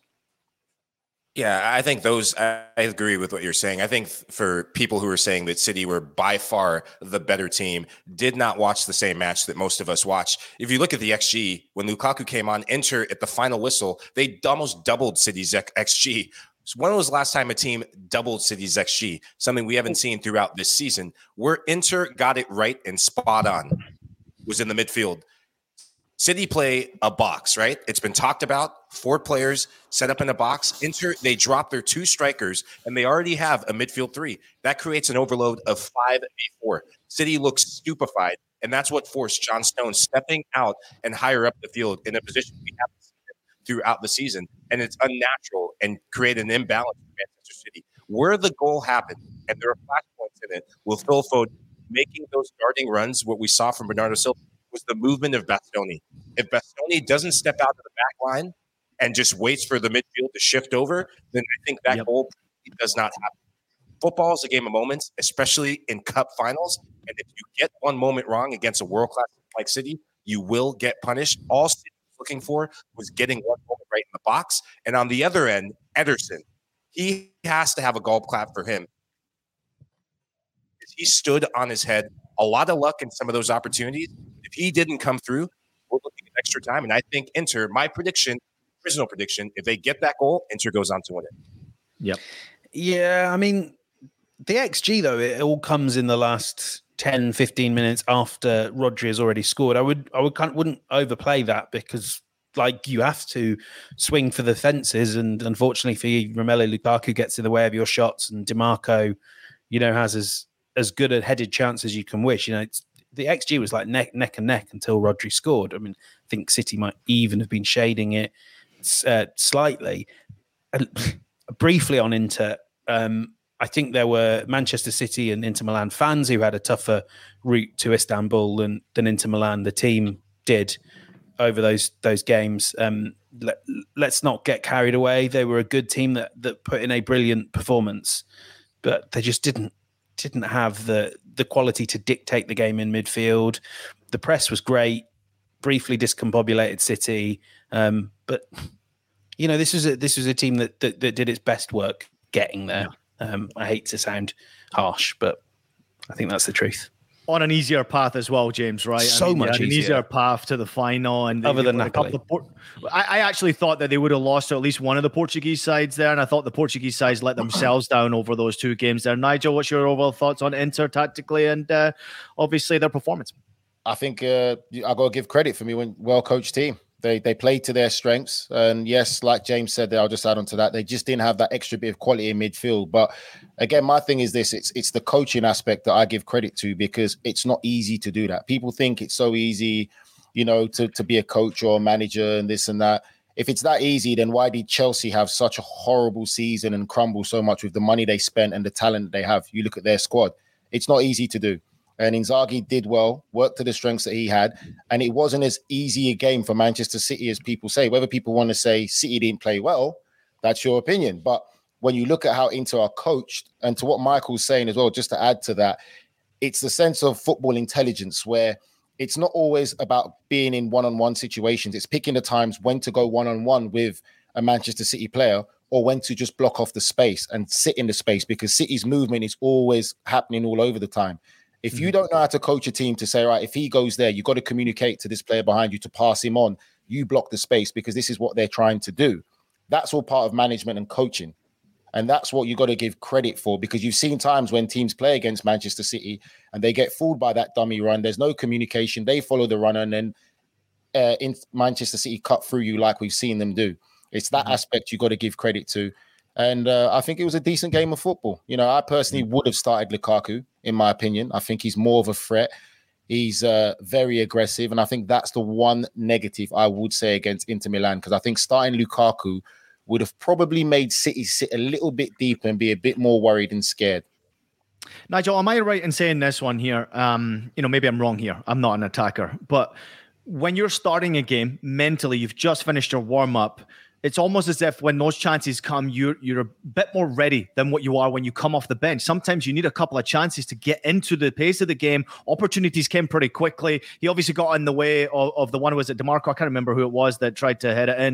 Yeah, I think I agree with what you're saying. I think for people who are saying that City were by far the better team, did not watch the same match that most of us watch. If you look at the XG, when Lukaku came on, Inter at the final whistle, they almost doubled City's XG. So when was the last time a team doubled City's XG? Something we haven't seen throughout this season. Where Inter got it right and spot on was in the midfield. City play a box, right? It's been talked about. 4 players set up in a box. Inter, they drop their 2 strikers, and they already have a midfield 3. That creates an overload of 5v4. City looks stupefied, and that's what forced John Stones stepping out and higher up the field in a position we haven't seen throughout the season. And it's unnatural and create an imbalance for Manchester City. Where the goal happened, and there are flashpoints in it, with Phil Foden making those darting runs, what we saw from Bernardo Silva, was the movement of Bastoni. If Bastoni doesn't step out to the back line and just waits for the midfield to shift over, then I think that goal does not happen. Football is a game of moments, especially in cup finals. And if you get one moment wrong against a world-class like City, you will get punished. All City was looking for was getting one moment right in the box. And on the other end, Ederson, he has to have a golf clap for him. He stood on his head. A lot of luck in some of those opportunities. If he didn't come through, we're looking at extra time. And I think Inter, my prediction, personal prediction, if they get that goal, Inter goes on to win it. Yep. Yeah, I mean, the XG, though, it all comes in the last 10, 15 minutes after Rodri has already scored. I wouldn't overplay that, because you have to swing for the fences. And unfortunately for you, Romelu Lukaku gets in the way of your shots, and Dimarco, has as good a headed chance as you can wish. The XG was like neck and neck until Rodri scored. I mean, I think City might even have been shading it slightly. Briefly on Inter, I think there were Manchester City and Inter Milan fans who had a tougher route to Istanbul than Inter Milan, the team, did. over those games. Let's not get carried away. They were a good team that put in a brilliant performance, but they just didn't have the quality to dictate the game in midfield. The press was great, briefly discombobulated City, but this was a team that did its best work getting there. I hate to sound harsh, but I think that's the truth. On an easier path as well, James, right? Much easier. An easier path to the final. And other than Napoli. I actually thought that they would have lost to at least one of the Portuguese sides there, and I thought the Portuguese sides let themselves down over those two games there. Nigel, what's your overall thoughts on Inter tactically and obviously their performance? I think I got to give credit for me when well-coached team. They played to their strengths. And yes, like James said there, I'll just add on to that. They just didn't have that extra bit of quality in midfield. But again, my thing is this. It's the coaching aspect that I give credit to, because it's not easy to do that. People think it's so easy, to be a coach or a manager and this and that. If it's that easy, then why did Chelsea have such a horrible season and crumble so much with the money they spent and the talent they have? You look at their squad. It's not easy to do. And Inzaghi did well, worked to the strengths that he had. And it wasn't as easy a game for Manchester City as people say. Whether people want to say City didn't play well, that's your opinion. But when you look at how Inter are coached, and to what Michael's saying as well, just to add to that, it's the sense of football intelligence where it's not always about being in one-on-one situations. It's picking the times when to go one-on-one with a Manchester City player or when to just block off the space and sit in the space, because City's movement is always happening all over the time. If you don't know how to coach a team to say, right, if he goes there, you've got to communicate to this player behind you to pass him on. You block the space because this is what they're trying to do. That's all part of management and coaching. And that's what you got to give credit for, because you've seen times when teams play against Manchester City and they get fooled by that dummy run. There's no communication. They follow the runner and then in Manchester City cut through you like we've seen them do. It's that aspect you got to give credit to. And I think it was a decent game of football. I personally would have started Lukaku, in my opinion. I think he's more of a threat. He's very aggressive. And I think that's the one negative I would say against Inter Milan, because I think starting Lukaku would have probably made City sit a little bit deeper and be a bit more worried and scared. Nigel, am I right in saying this one here? Maybe I'm wrong here. I'm not an attacker. But when you're starting a game, mentally, you've just finished your warm-up, it's almost as if when those chances come, you're a bit more ready than what you are when you come off the bench. Sometimes you need a couple of chances to get into the pace of the game. Opportunities came pretty quickly. He obviously got in the way of the one, was it DeMarco? I can't remember who it was that tried to head it in.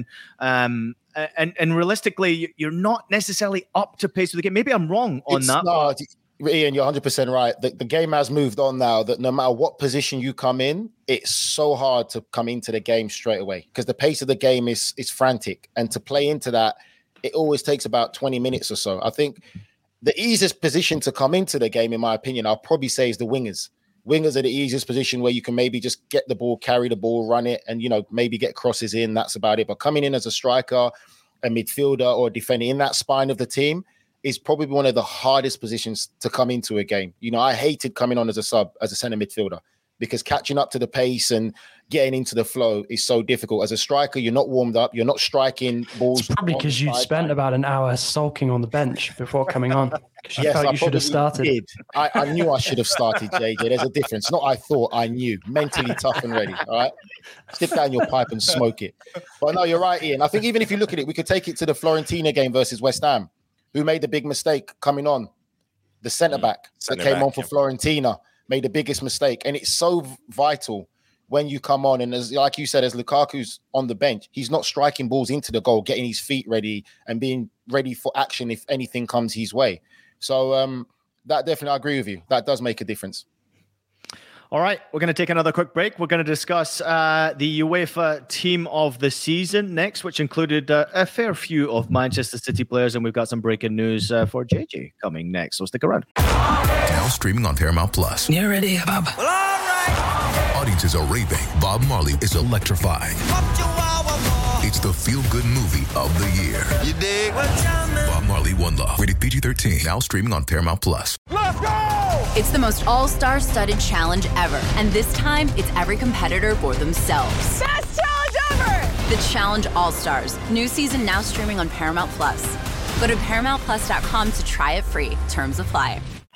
And realistically, you're not necessarily up to pace of the game. Maybe I'm wrong on that. No, Ian, you're 100% right. The game has moved on now, that no matter what position you come in, it's so hard to come into the game straight away because the pace of the game is frantic. And to play into that, it always takes about 20 minutes or so. I think the easiest position to come into the game, in my opinion, I'll probably say is the wingers. Wingers are the easiest position where you can maybe just get the ball, carry the ball, run it, and, maybe get crosses in. That's about it. But coming in as a striker, a midfielder, or a defender in that spine of the team is probably one of the hardest positions to come into a game. I hated coming on as a sub, as a center midfielder, because catching up to the pace and getting into the flow is so difficult. As a striker, you're not warmed up. You're not striking balls. It's probably because you spent about an hour sulking on the bench before coming on. Because you felt you should have started. I knew I should have started, JJ. There's a difference. Not I thought, I knew. Mentally tough and ready, all right? Stick down your pipe and smoke it. But no, you're right, Ian. I think even if you look at it, we could take it to the Fiorentina game versus West Ham. Who made the big mistake coming on? The centre-back that came on for Fiorentina made the biggest mistake. And it's so vital when you come on. And as like you said, as Lukaku's on the bench, he's not striking balls into the goal, getting his feet ready and being ready for action if anything comes his way. So that definitely, I agree with you. That does make a difference. All right, we're going to take another quick break. We're going to discuss the UEFA Team of the Season next, which included a fair few of Manchester City players, and we've got some breaking news for JJ coming next, so stick around. Now streaming on Paramount Plus. You ready, Bob? Well, all right. Audiences are raving. Bob Marley is electrifying. It's the feel-good movie of the year. You dig? Bob Marley, One Love. Rated PG-13. Now streaming on Paramount Plus. Let's go! It's the most all-star studded challenge ever. And this time, it's every competitor for themselves. Best challenge ever! The Challenge All-Stars. New season now streaming on Paramount Plus. Go to ParamountPlus.com to try it free. Terms apply.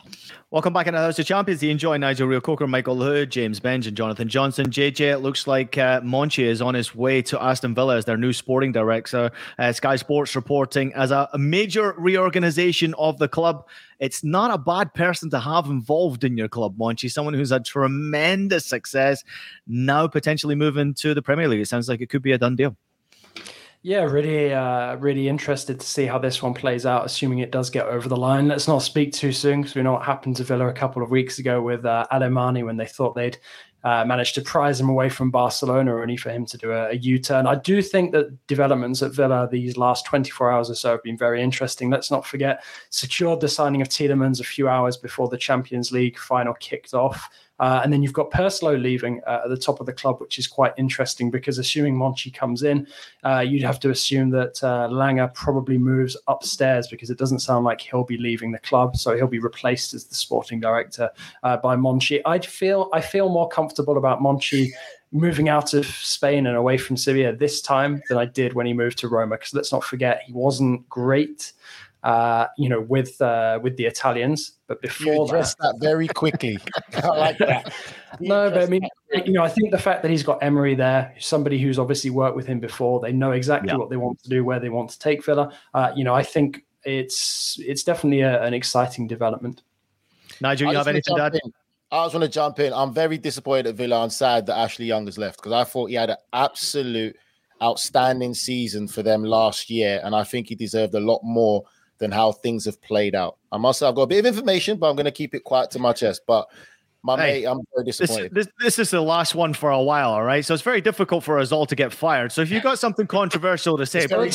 Welcome back into House of Champions. You enjoy Nigel Reo-Coker, Michael Hood, James Benge, and Jonathan Johnson. JJ, it looks like Monchi is on his way to Aston Villa as their new sporting director. Sky Sports reporting as a major reorganization of the club. It's not a bad person to have involved in your club, Monchi. Someone who's had tremendous success, now potentially moving to the Premier League. It sounds like it could be a done deal. Yeah, really interested to see how this one plays out, assuming it does get over the line. Let's not speak too soon because we know what happened to Villa a couple of weeks ago with Alemany when they thought they'd managed to prize him away from Barcelona, only for him to do a U-turn. I do think that developments at Villa these last 24 hours or so have been very interesting. Let's not forget, secured the signing of Tielemans a few hours before the Champions League final kicked off. And then you've got Purslow leaving at the top of the club, which is quite interesting because assuming Monchi comes in, you'd have to assume that Langer probably moves upstairs because it doesn't sound like he'll be leaving the club. So he'll be replaced as the sporting director by Monchi. I feel more comfortable about Monchi moving out of Spain and away from Sevilla this time than I did when he moved to Roma. Because let's not forget, he wasn't great with the Italians, but before you addressed that very quickly. I like that. No, but I mean, I think the fact that he's got Emery there, somebody who's obviously worked with him before, they know exactly what they want to do, where they want to take Villa. I think it's definitely an exciting development. Nigel, you have anything to add? I just want to jump in. I'm very disappointed at Villa and sad that Ashley Young has left because I thought he had an absolute outstanding season for them last year, and I think he deserved a lot more than how things have played out. I've got a bit of information, but I'm going to keep it quiet to my chest. But mate, I'm very disappointed. This is the last one for a while, all right? So it's very difficult for us all to get fired. So if you've got something controversial to say, to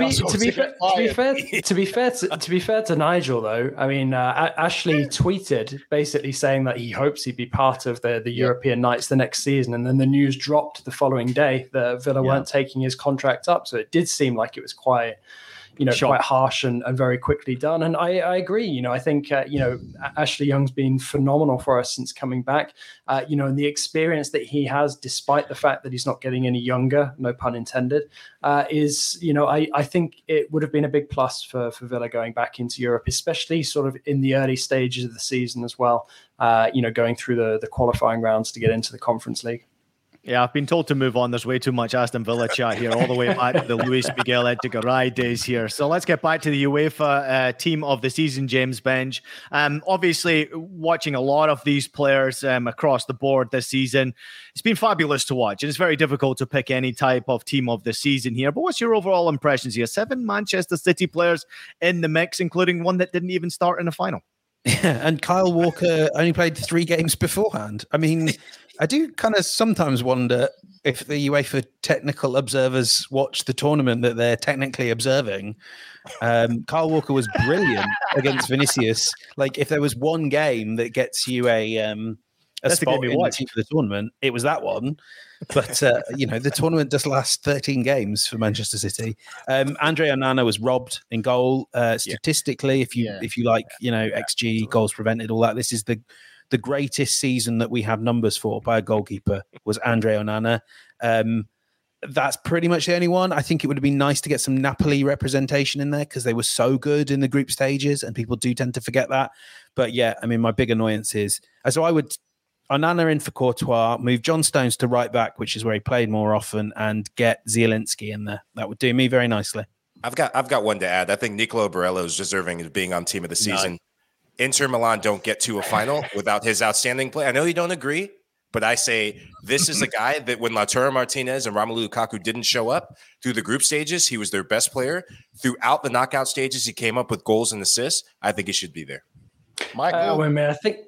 be fair to Nigel, though, I mean, Ashley tweeted basically saying that he hopes he'd be part of the European Nights the next season, and then the news dropped the following day that Villa weren't taking his contract up. So it did seem like it was quite harsh and very quickly done. And I agree. I think, Ashley Young's been phenomenal for us since coming back, and the experience that he has, despite the fact that he's not getting any younger, no pun intended, is, I think it would have been a big plus for Villa going back into Europe, especially sort of in the early stages of the season as well, going through the qualifying rounds to get into the Conference League. Yeah, I've been told to move on. There's way too much Aston Villa chat here, all the way back to the Luis Miguel Edgaray days here. So let's get back to the UEFA team of the season, James Benge. Obviously, watching a lot of these players across the board this season, it's been fabulous to watch. And it's very difficult to pick any type of team of the season here. But what's your overall impressions here? 7 Manchester City players in the mix, including one that didn't even start in the final. Yeah, and Kyle Walker only played 3 games beforehand. I mean, I do kind of sometimes wonder if the UEFA technical observers watch the tournament that they're technically observing. Kyle Walker was brilliant against Vinicius. Like, if there was one game that gets you a spot in the team for the tournament, it was that one. But, the tournament does last 13 games for Manchester City. Andre Onana was robbed in goal. Statistically, if you like, XG, goals prevented, all that, this is the greatest season that we have numbers for by a goalkeeper was Andre Onana. That's pretty much the only one. I think it would have been nice to get some Napoli representation in there because they were so good in the group stages and people do tend to forget that. But yeah, I mean, my big annoyance is, so I would Onana in for Courtois, move John Stones to right back, which is where he played more often, and get Zielinski in there. That would do me very nicely. I've got one to add. I think Nicolo Barella is deserving of being on team of the season. No. Inter Milan don't get to a final without his outstanding play. I know you don't agree, but I say this is a guy that when Lautaro Martinez and Romelu Lukaku didn't show up through the group stages, he was their best player. Throughout the knockout stages, he came up with goals and assists. I think he should be there. Michael, I think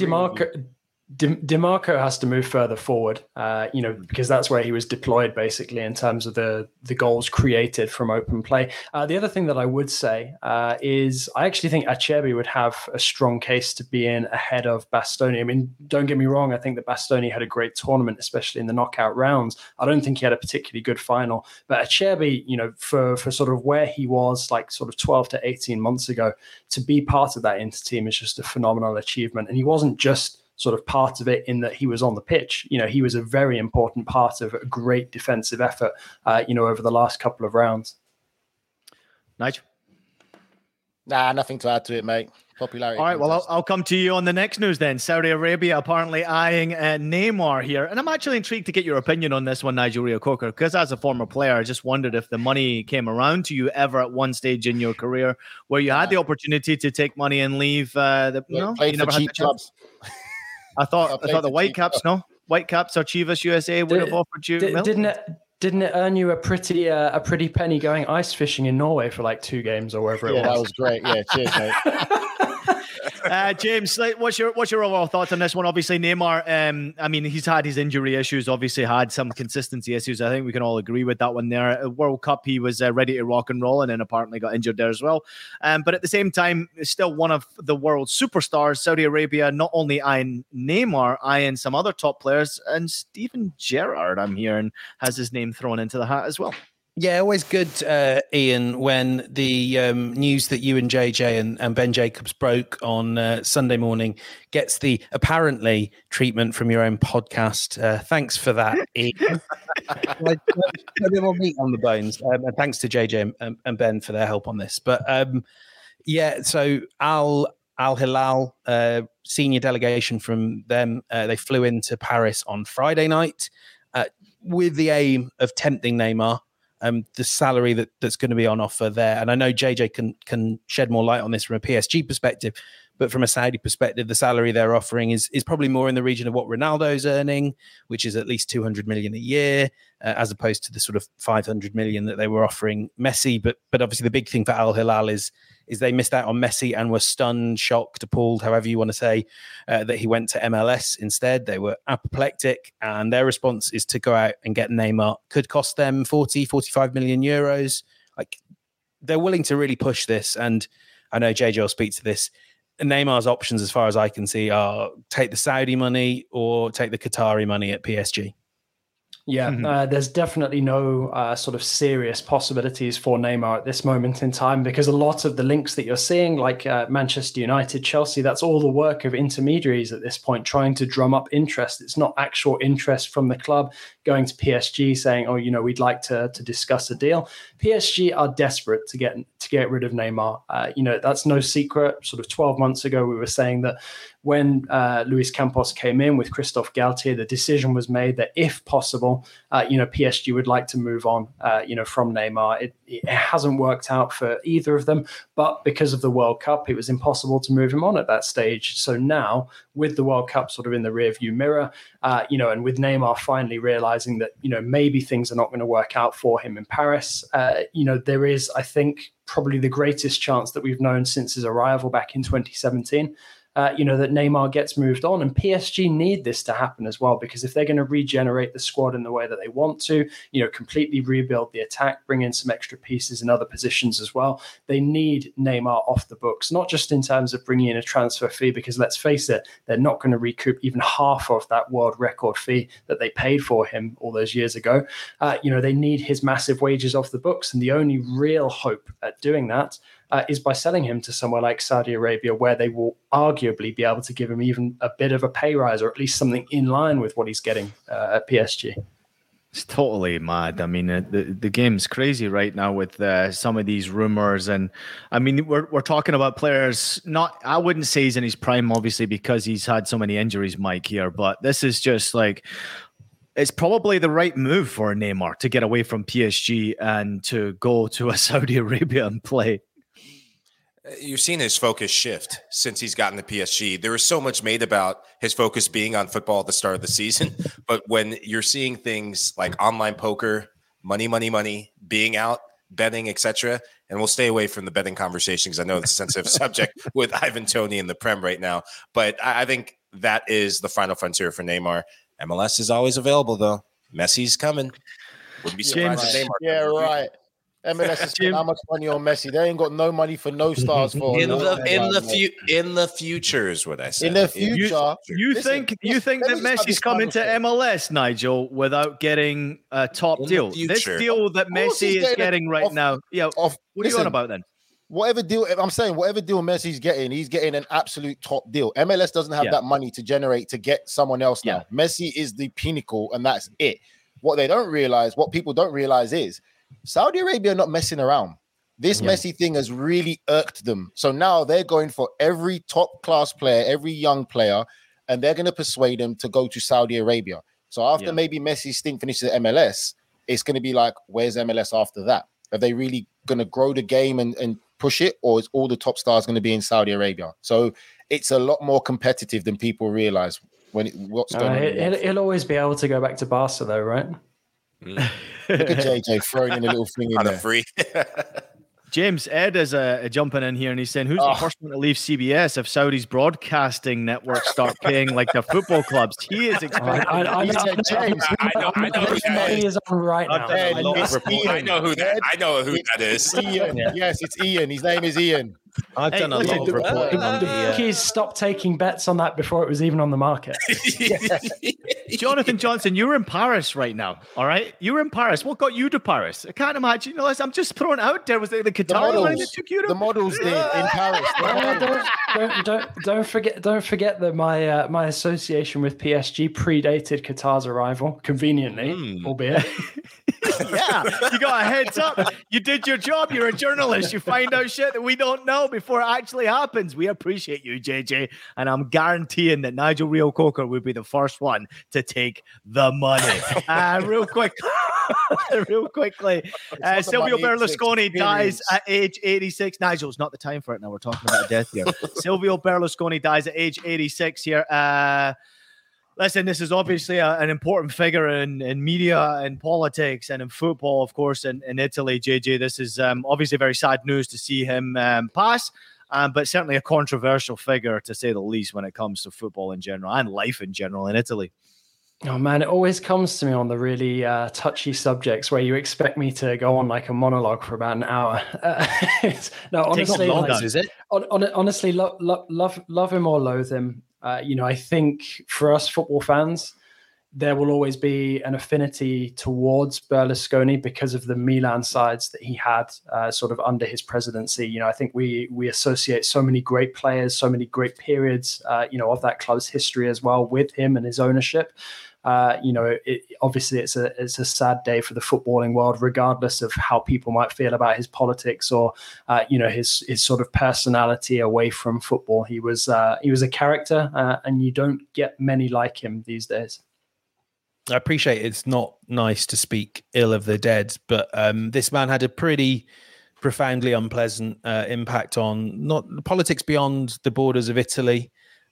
DiMarco has to move further forward, because that's where he was deployed basically in terms of the goals created from open play. The other thing that I would say is I actually think Acerbi would have a strong case to be in ahead of Bastoni. I mean, don't get me wrong. I think that Bastoni had a great tournament, especially in the knockout rounds. I don't think he had a particularly good final, but Acerbi, for sort of where he was like sort of 12 to 18 months ago, to be part of that Inter team is just a phenomenal achievement. And he wasn't just sort of part of it in that he was on the pitch. He was a very important part of a great defensive effort, over the last couple of rounds. Nigel? Nah, nothing to add to it, mate. Popularity. All right, well, I'll come to you on the next news then. Saudi Arabia apparently eyeing Neymar here. And I'm actually intrigued to get your opinion on this one, Nigel Reo-Coker, because as a former player, I just wondered if the money came around to you ever at one stage in your career where you had the opportunity to take money and leave. You never had cheap clubs. I thought the Whitecaps, Whitecaps or Chivas USA would have offered you. Didn't it earn you a pretty penny going ice fishing in Norway for like 2 games or wherever it was? That was great. Yeah, cheers, mate. James, what's your overall thoughts on this one? Obviously, Neymar, I mean, he's had his injury issues, obviously had some consistency issues. I think we can all agree with that one there. World Cup, he was ready to rock and roll and then apparently got injured there as well. But at the same time, still one of the world's superstars. Saudi Arabia not only eyeing Neymar, eyeing some other top players, and Steven Gerrard, I'm hearing, has his name thrown into the hat as well. Yeah, always good, Ian, when the news that you and JJ and Ben Jacobs broke on Sunday morning gets the apparently treatment from your own podcast. Thanks for that, Ian. A bit more meat on the bones. And thanks to JJ and Ben for their help on this. But so Al Hilal, senior delegation from them, they flew into Paris on Friday night with the aim of tempting Neymar. The salary that's going to be on offer there. And I know JJ can shed more light on this from a PSG perspective, but from a Saudi perspective, the salary they're offering is probably more in the region of what Ronaldo's earning, which is at least 200 million a year, as opposed to the sort of 500 million that they were offering Messi. But obviously the big thing for Al Hilal is they missed out on Messi and were stunned, shocked, appalled, however you want to say, that he went to MLS instead. They were apoplectic, and their response is to go out and get Neymar. Could cost them 45 million euros. Like, they're willing to really push this, and I know JJ will speak to this. Neymar's options, as far as I can see, are take the Saudi money or take the Qatari money at PSG. Yeah, there's definitely no sort of serious possibilities for Neymar at this moment in time, because a lot of the links that you're seeing, like Manchester United, Chelsea, that's all the work of intermediaries at this point, trying to drum up interest. It's not actual interest from the club going to PSG saying, oh, we'd like to discuss a deal. PSG are desperate to get rid of Neymar. That's no secret. Sort of 12 months ago, we were saying that when Luis Campos came in with Christophe Galtier, the decision was made that if possible, PSG would like to move on, from Neymar. It hasn't worked out for either of them, but because of the World Cup, it was impossible to move him on at that stage. So now, with the World Cup sort of in the rearview mirror, and with Neymar finally realizing that, maybe things are not going to work out for him in Paris, there is, I think, probably the greatest chance that we've known since his arrival back in 2017, that Neymar gets moved on. And PSG need this to happen as well, because if they're going to regenerate the squad in the way that they want to, completely rebuild the attack, bring in some extra pieces in other positions as well, they need Neymar off the books, not just in terms of bringing in a transfer fee, because let's face it, they're not going to recoup even half of that world record fee that they paid for him all those years ago. They need his massive wages off the books. And the only real hope at doing that is by selling him to somewhere like Saudi Arabia, where they will arguably be able to give him even a bit of a pay rise, or at least something in line with what he's getting at PSG. It's totally mad. I mean, the game's crazy right now with some of these rumors. And I mean, we're talking about players, I wouldn't say he's in his prime, obviously, because he's had so many injuries, Mike, here, but this is just like, it's probably the right move for Neymar to get away from PSG and to go to a Saudi Arabia and play. You've seen his focus shift since he's gotten to PSG. There was so much made about his focus being on football at the start of the season. But when you're seeing things like online poker, money, being out, betting, etc., and we'll stay away from the betting conversation because I know it's a sensitive subject with Ivan Toney in the Prem right now. But I think that is the final frontier for Neymar. MLS is always available, though. Messi's coming. Wouldn't be surprised if Neymar. Yeah, right. MLS is spending how much money on Messi? They ain't got no money for no stars for in the future is what I said. In the future, you think that Messi's coming to MLS, Nigel, without getting a top deal? This deal that Messi is getting right now. Yeah, what are you on about then? Whatever deal Messi's getting, he's getting an absolute top deal. MLS doesn't have that money to generate to get someone else now. Messi is the pinnacle, and that's it. What people don't realize is Saudi Arabia are not messing around. This Messi thing has really irked them. So now they're going for every top-class player, every young player, and they're going to persuade them to go to Saudi Arabia. So after maybe Messi's stint finishes at MLS, it's going to be like, where's MLS after that? Are they really going to grow the game and push it, or is all the top stars going to be in Saudi Arabia? So it's a lot more competitive than people realize what's going on. He'll always be able to go back to Barca, though, right? Look at JJ throwing in a little thing in on there. A free. James, Ed is jumping in here and he's saying, who's the first one to leave CBS if Saudi's broadcasting networks start paying like the football clubs? He is expecting. I know who that is. Right now. I know who that is. Ian. Yes, it's Ian. His name is Ian. I've done a lot of reporting on the bookies stopped taking bets on that before it was even on the market. Jonathan Johnson, you're in Paris right now, all right? You were in Paris. What got you to Paris? I can't imagine. I'm just throwing it out there. Was it the Qatar line that took you to? The models did in Paris. Don't forget that my association with PSG predated Qatar's arrival, conveniently, albeit. Yeah, you got a heads up. You did your job. You're a journalist. You find out shit that we don't know before it actually happens. We appreciate you, JJ. And I'm guaranteeing that Nigel Reo-Coker will be the first one to take the money. Real quickly, Silvio Berlusconi dies at age 86. Nigel, it's not the time for it now. We're talking about a death here. Silvio Berlusconi dies at age 86 here. Listen, this is obviously an important figure in media and politics and in football, of course, in Italy, JJ. This is obviously very sad news to see him pass, but certainly a controversial figure, to say the least, when it comes to football in general and life in general in Italy. Oh, man, it always comes to me on the really touchy subjects where you expect me to go on like a monologue for about an hour. No, honestly, is it? Honestly, love him or loathe him. I think for us football fans, there will always be an affinity towards Berlusconi because of the Milan sides that he had sort of under his presidency. I think we associate so many great players, so many great periods, of that club's history as well with him and his ownership. Obviously it's a sad day for the footballing world, regardless of how people might feel about his politics or, his sort of personality away from football. He was a character and you don't get many like him these days. I appreciate it's not nice to speak ill of the dead, but this man had a pretty profoundly unpleasant impact on not politics beyond the borders of Italy.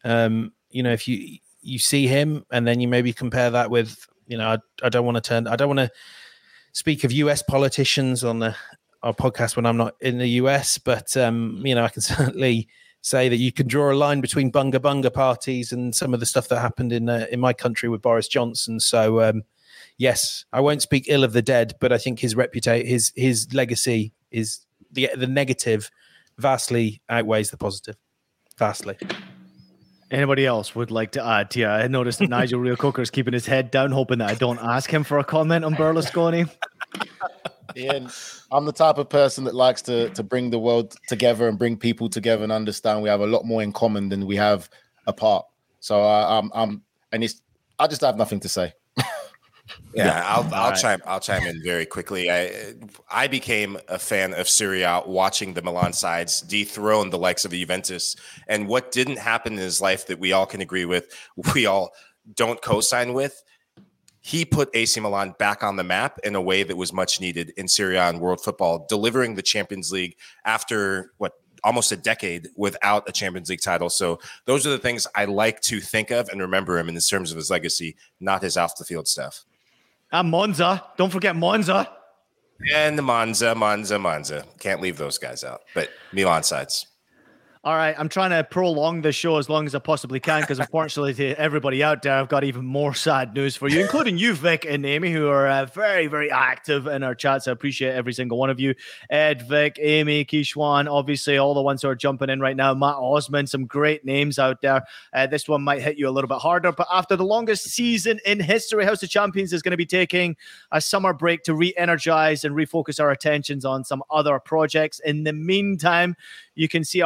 If you see him and then you maybe compare that with, I don't want to speak of US politicians on our podcast when I'm not in the US, but I can certainly say that you can draw a line between bunga bunga parties and some of the stuff that happened in my country with Boris Johnson. So yes, I won't speak ill of the dead, but I think his reputation, his legacy is the negative vastly outweighs the positive. Vastly. Anybody else would like to add? Yeah, I noticed that Nigel Reo-Coker is keeping his head down, hoping that I don't ask him for a comment on Berlusconi. Ian, I'm the type of person that likes to bring the world together and bring people together and understand we have a lot more in common than we have apart. So I just have nothing to say. Yeah, I'll chime in very quickly. I became a fan of Serie A watching the Milan sides dethrone the likes of Juventus. And what didn't happen in his life that we all can agree with, we all don't co-sign with, he put AC Milan back on the map in a way that was much needed in Serie A and world football, delivering the Champions League after almost a decade without a Champions League title. So those are the things I like to think of and remember him in terms of his legacy, not his off the field stuff. And Monza. Don't forget Monza. And the Monza. Can't leave those guys out. But Milan sides. All right, I'm trying to prolong the show as long as I possibly can because unfortunately to everybody out there, I've got even more sad news for you, including you, Vic and Amy, who are very, very active in our chats. I appreciate every single one of you. Ed, Vic, Amy, Kishwan, obviously all the ones who are jumping in right now. Matt Osman, some great names out there. This one might hit you a little bit harder, but after the longest season in history, House of Champions is going to be taking a summer break to re-energize and refocus our attentions on some other projects. In the meantime, you can see our faces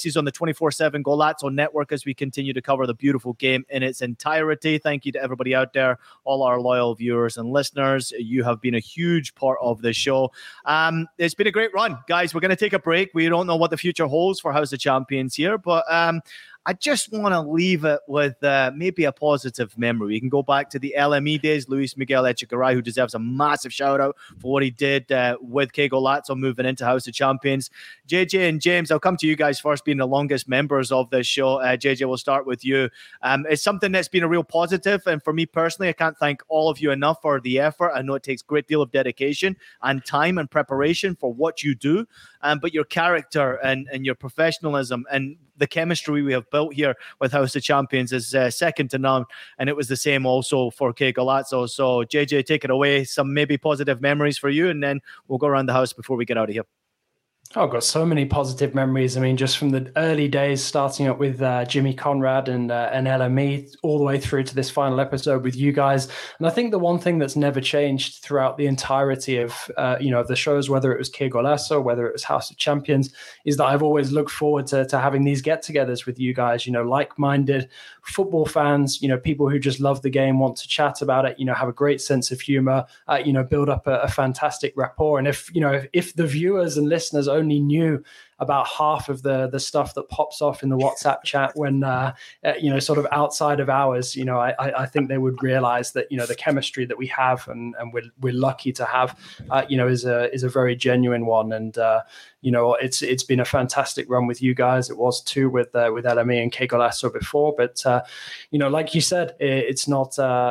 on the 24/7 Golazzo Network as we continue to cover the beautiful game in its entirety. Thank you to everybody out there, all our loyal viewers and listeners. You have been a huge part of the show. It's been a great run, guys. We're going to take a break. We don't know what the future holds for House of Champions here, but I just want to leave it with maybe a positive memory. We can go back to the LME days. Luis Miguel Echegaray, who deserves a massive shout out for what he did with Que Golazo moving into House of Champions. JJ and James, I'll come to you guys first, being the longest members of this show. JJ, we'll start with you. It's something that's been a real positive, and for me personally, I can't thank all of you enough for the effort. I know it takes a great deal of dedication and time and preparation for what you do, but your character and your professionalism and the chemistry we have built here with House of Champions is second to none, and it was the same also for Que Golazo. So JJ, take it away, some maybe positive memories for you, and then we'll go around the house before we get out of here. Oh, I've got so many positive memories. I mean, just from the early days, starting up with Jimmy Conrad and LME, all the way through to this final episode with you guys. And I think the one thing that's never changed throughout the entirety of the shows, whether it was Que Golazo, whether it was House of Champions, is that I've always looked forward to having these get-togethers with you guys. Like-minded football fans, people who just love the game, want to chat about it, have a great sense of humor, build up a fantastic rapport. And if the viewers and listeners only knew about half of the stuff that pops off in the WhatsApp chat when sort of outside of hours, I think they would realize that the chemistry that we have and we're lucky to have is a very genuine one. And it's been a fantastic run with you guys. It was too with LME and Que Golazo before, but like you said, it's not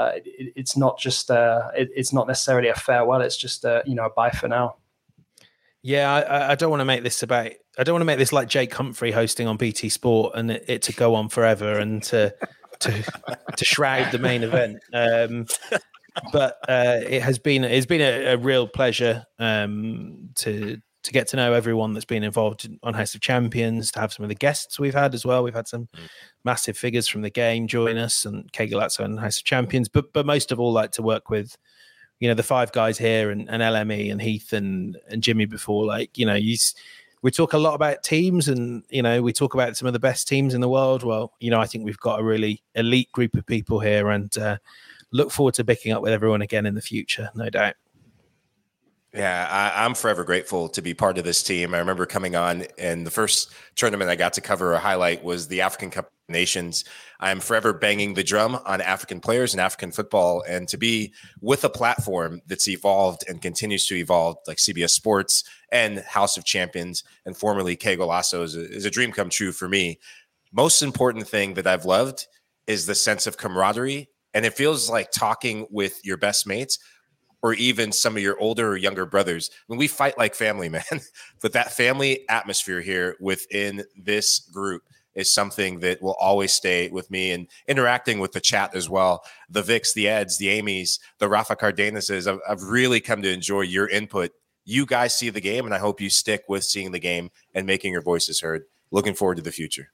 necessarily a farewell. It's just a bye for now. Yeah, I don't want to make this like Jake Humphrey hosting on BT Sport and it to go on forever and to shroud the main event. But it's been a real pleasure to get to know everyone that's been involved on House of Champions, to have some of the guests we've had as well. We've had some massive figures from the game join us, and Que Golazo and House of Champions. But most of all, like to work with the five guys here and LME and Heath and Jimmy before. We talk a lot about teams and, we talk about some of the best teams in the world. Well, I think we've got a really elite group of people here and look forward to picking up with everyone again in the future, no doubt. Yeah, I'm forever grateful to be part of this team. I remember coming on, and the first tournament I got to cover or highlight was the African Cup of Nations. I'm forever banging the drum on African players and African football, and to be with a platform that's evolved and continues to evolve, like CBS Sports and House of Champions, and formerly Que Golazo, is a dream come true for me. Most important thing that I've loved is the sense of camaraderie, and it feels like talking with your best mates, or even some of your older or younger brothers. When we fight like family, man, but that family atmosphere here within this group is something that will always stay with me, and interacting with the chat as well. The Vicks, the Eds, the Amy's, the Rafa Cardenases. I've really come to enjoy your input. You guys see the game, and I hope you stick with seeing the game and making your voices heard. Looking forward to the future.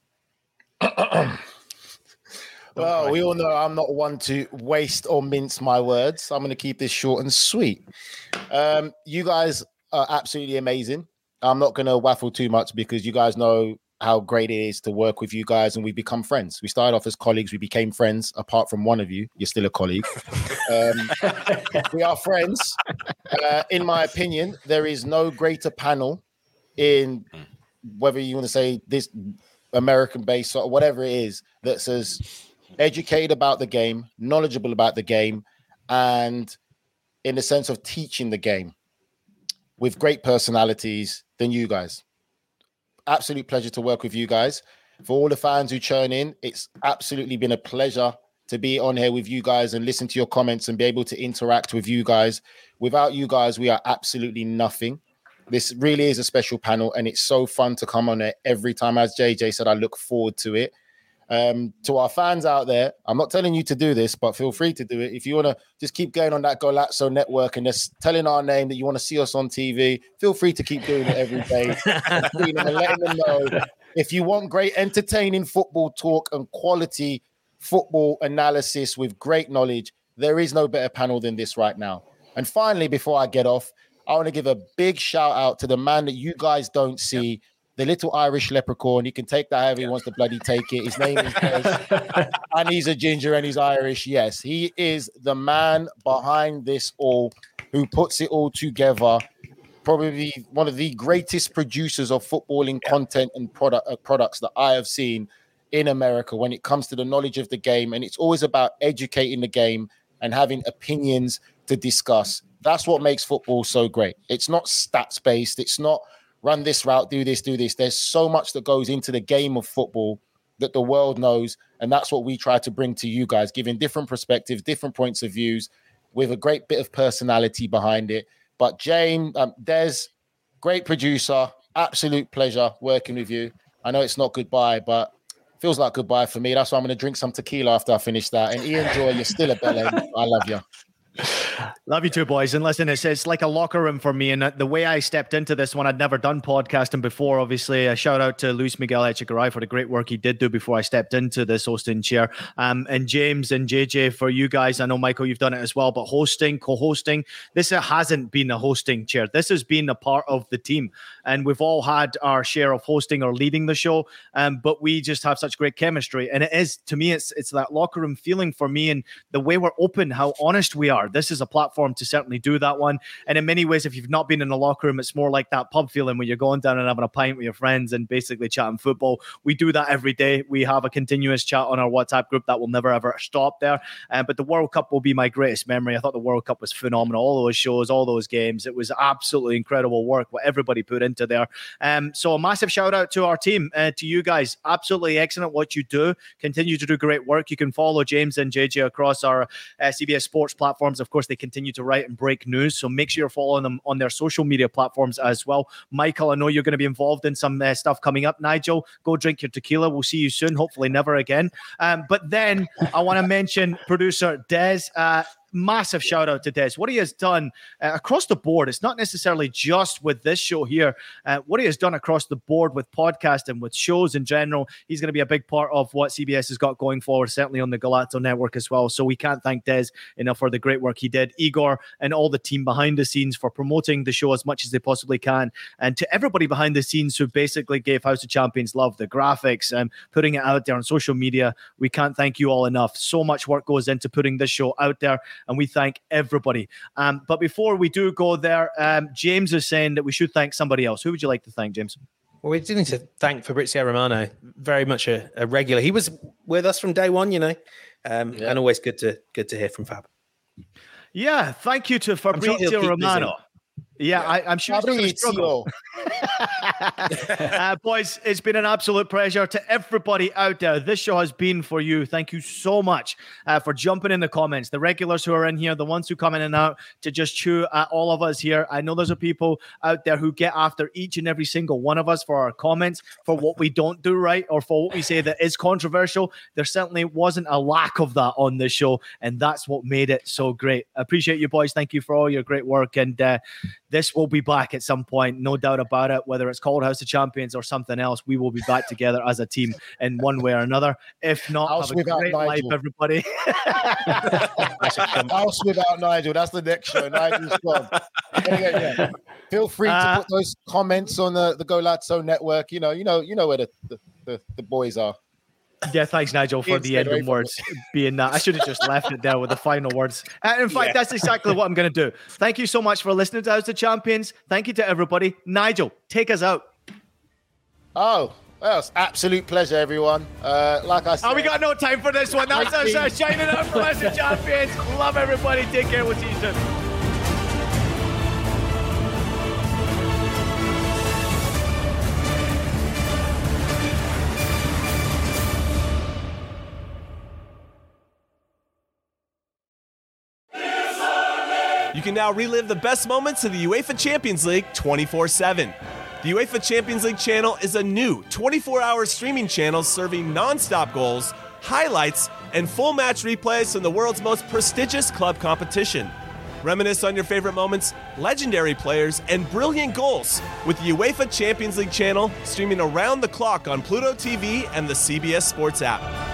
Well, we all know I'm not one to waste or mince my words. I'm going to keep this short and sweet. You guys are absolutely amazing. I'm not going to waffle too much because you guys know how great it is to work with you guys, and we've become friends. We started off as colleagues. We became friends. Apart from one of you, you're still a colleague. We are friends. In my opinion, there is no greater panel in, whether you want to say this American-based or whatever it is, that says educated about the game, knowledgeable about the game, and in the sense of teaching the game with great personalities than you guys. Absolute pleasure to work with you guys. For all the fans who churn in, it's absolutely been a pleasure to be on here with you guys and listen to your comments and be able to interact with you guys. Without you guys, we are absolutely nothing. This really is a special panel, and it's so fun to come on it every time. As JJ said, I look forward to it. To our fans out there, I'm not telling you to do this, but feel free to do it. If you want to just keep going on that Golazzo network and just telling our name that you want to see us on TV, feel free to keep doing it every day and letting them know. If you want great entertaining football talk and quality football analysis with great knowledge, there is no better panel than this right now. And finally, before I get off, I want to give a big shout out to the man that you guys don't see, the little Irish leprechaun. He can take that however he wants to bloody take it. His name is Des, and he's a ginger and he's Irish. Yes, he is the man behind this all, who puts it all together. Probably one of the greatest producers of footballing content and products that I have seen in America when it comes to the knowledge of the game. And it's always about educating the game and having opinions to discuss. That's what makes football so great. It's not stats-based. It's not run this route, do this, do this. There's so much that goes into the game of football that the world knows. And that's what we try to bring to you guys, giving different perspectives, different points of views with a great bit of personality behind it. But James, Des, great producer, absolute pleasure working with you. I know it's not goodbye, but feels like goodbye for me. That's why I'm going to drink some tequila after I finish that. And Ian Joy, you're still a bellend. I love you. Love you too, boys. And listen, it's like a locker room for me. And the way I stepped into this one, I'd never done podcasting before. Obviously, a shout out to Luis Miguel Echegaray for the great work he did do before I stepped into this hosting chair. And James and JJ, for you guys, I know, Michael, you've done it as well, but hosting, co-hosting, this hasn't been a hosting chair. This has been a part of the team. And we've all had our share of hosting or leading the show. But we just have such great chemistry. And it is, to me, it's that locker room feeling for me, and the way we're open, how honest we are. This is a platform to certainly do that one. And in many ways, if you've not been in the locker room, it's more like that pub feeling where you're going down and having a pint with your friends and basically chatting football. We do that every day. We have a continuous chat on our WhatsApp group that will never, ever stop there. But the World Cup will be my greatest memory. I thought the World Cup was phenomenal. All those shows, all those games. It was absolutely incredible work, what everybody put into there. So a massive shout out to our team, to you guys. Absolutely excellent what you do. Continue to do great work. You can follow James and JJ across our CBS Sports platforms. Of course, they continue to write and break news, so make sure you're following them on their social media platforms as well. Michael, I know you're going to be involved in some stuff coming up. Nigel, go drink your tequila. We'll see you soon, hopefully never again. But then I want to mention producer Des. Massive shout out to Des. What he has done across the board, it's not necessarily just with this show here. What he has done across the board with podcasting, with shows in general, he's going to be a big part of what CBS has got going forward, certainly on the Golazo network as well. So we can't thank Des enough for the great work he did. Igor and all the team behind the scenes for promoting the show as much as they possibly can. And to everybody behind the scenes who basically gave House of Champions love, the graphics, and putting it out there on social media, we can't thank you all enough. So much work goes into putting this show out there, and we thank everybody. But before we do go there, James is saying that we should thank somebody else. Who would you like to thank, James? Well, we do need to thank Fabrizio Romano, very much a regular. He was with us from day one, and always good to hear from Fab. Yeah, thank you to Fabrizio Romano. Yeah, I'm sure he's going to struggle. Boys, it's been an absolute pleasure. To everybody out there, this show has been for you. Thank you so much for jumping in the comments. The regulars who are in here, the ones who come in and out to just chew at all of us here. I know there's people out there who get after each and every single one of us for our comments, for what we don't do right, or for what we say that is controversial. There certainly wasn't a lack of that on this show, and that's what made it so great. I appreciate you, boys. Thank you for all your great work, and this will be back at some point, no doubt about it. Whether it's called House of Champions or something else, we will be back together as a team in one way or another. If not, House have a great life, everybody. House without Nigel. That's the next show. Nigel's gone. Yeah. Feel free to put those comments on the Golazo network. You know where the boys are. Yeah, thanks, Nigel, for the ending words being that. I should have just left it there with the final words. In fact, that's exactly what I'm going to do. Thank you so much for listening to House of Champions. Thank you to everybody. Nigel, take us out. Oh, well, it's absolute pleasure, everyone. Like I said... we got no time for this one. That's us shining out for House of Champions. Love everybody. Take care. We'll see you soon. You can now relive the best moments of the UEFA Champions League 24/7. The UEFA Champions League channel is a new 24-hour streaming channel serving non-stop goals, highlights, and full match replays from the world's most prestigious club competition. Reminisce on your favorite moments, legendary players, and brilliant goals with the UEFA Champions League channel streaming around the clock on Pluto TV and the CBS Sports app.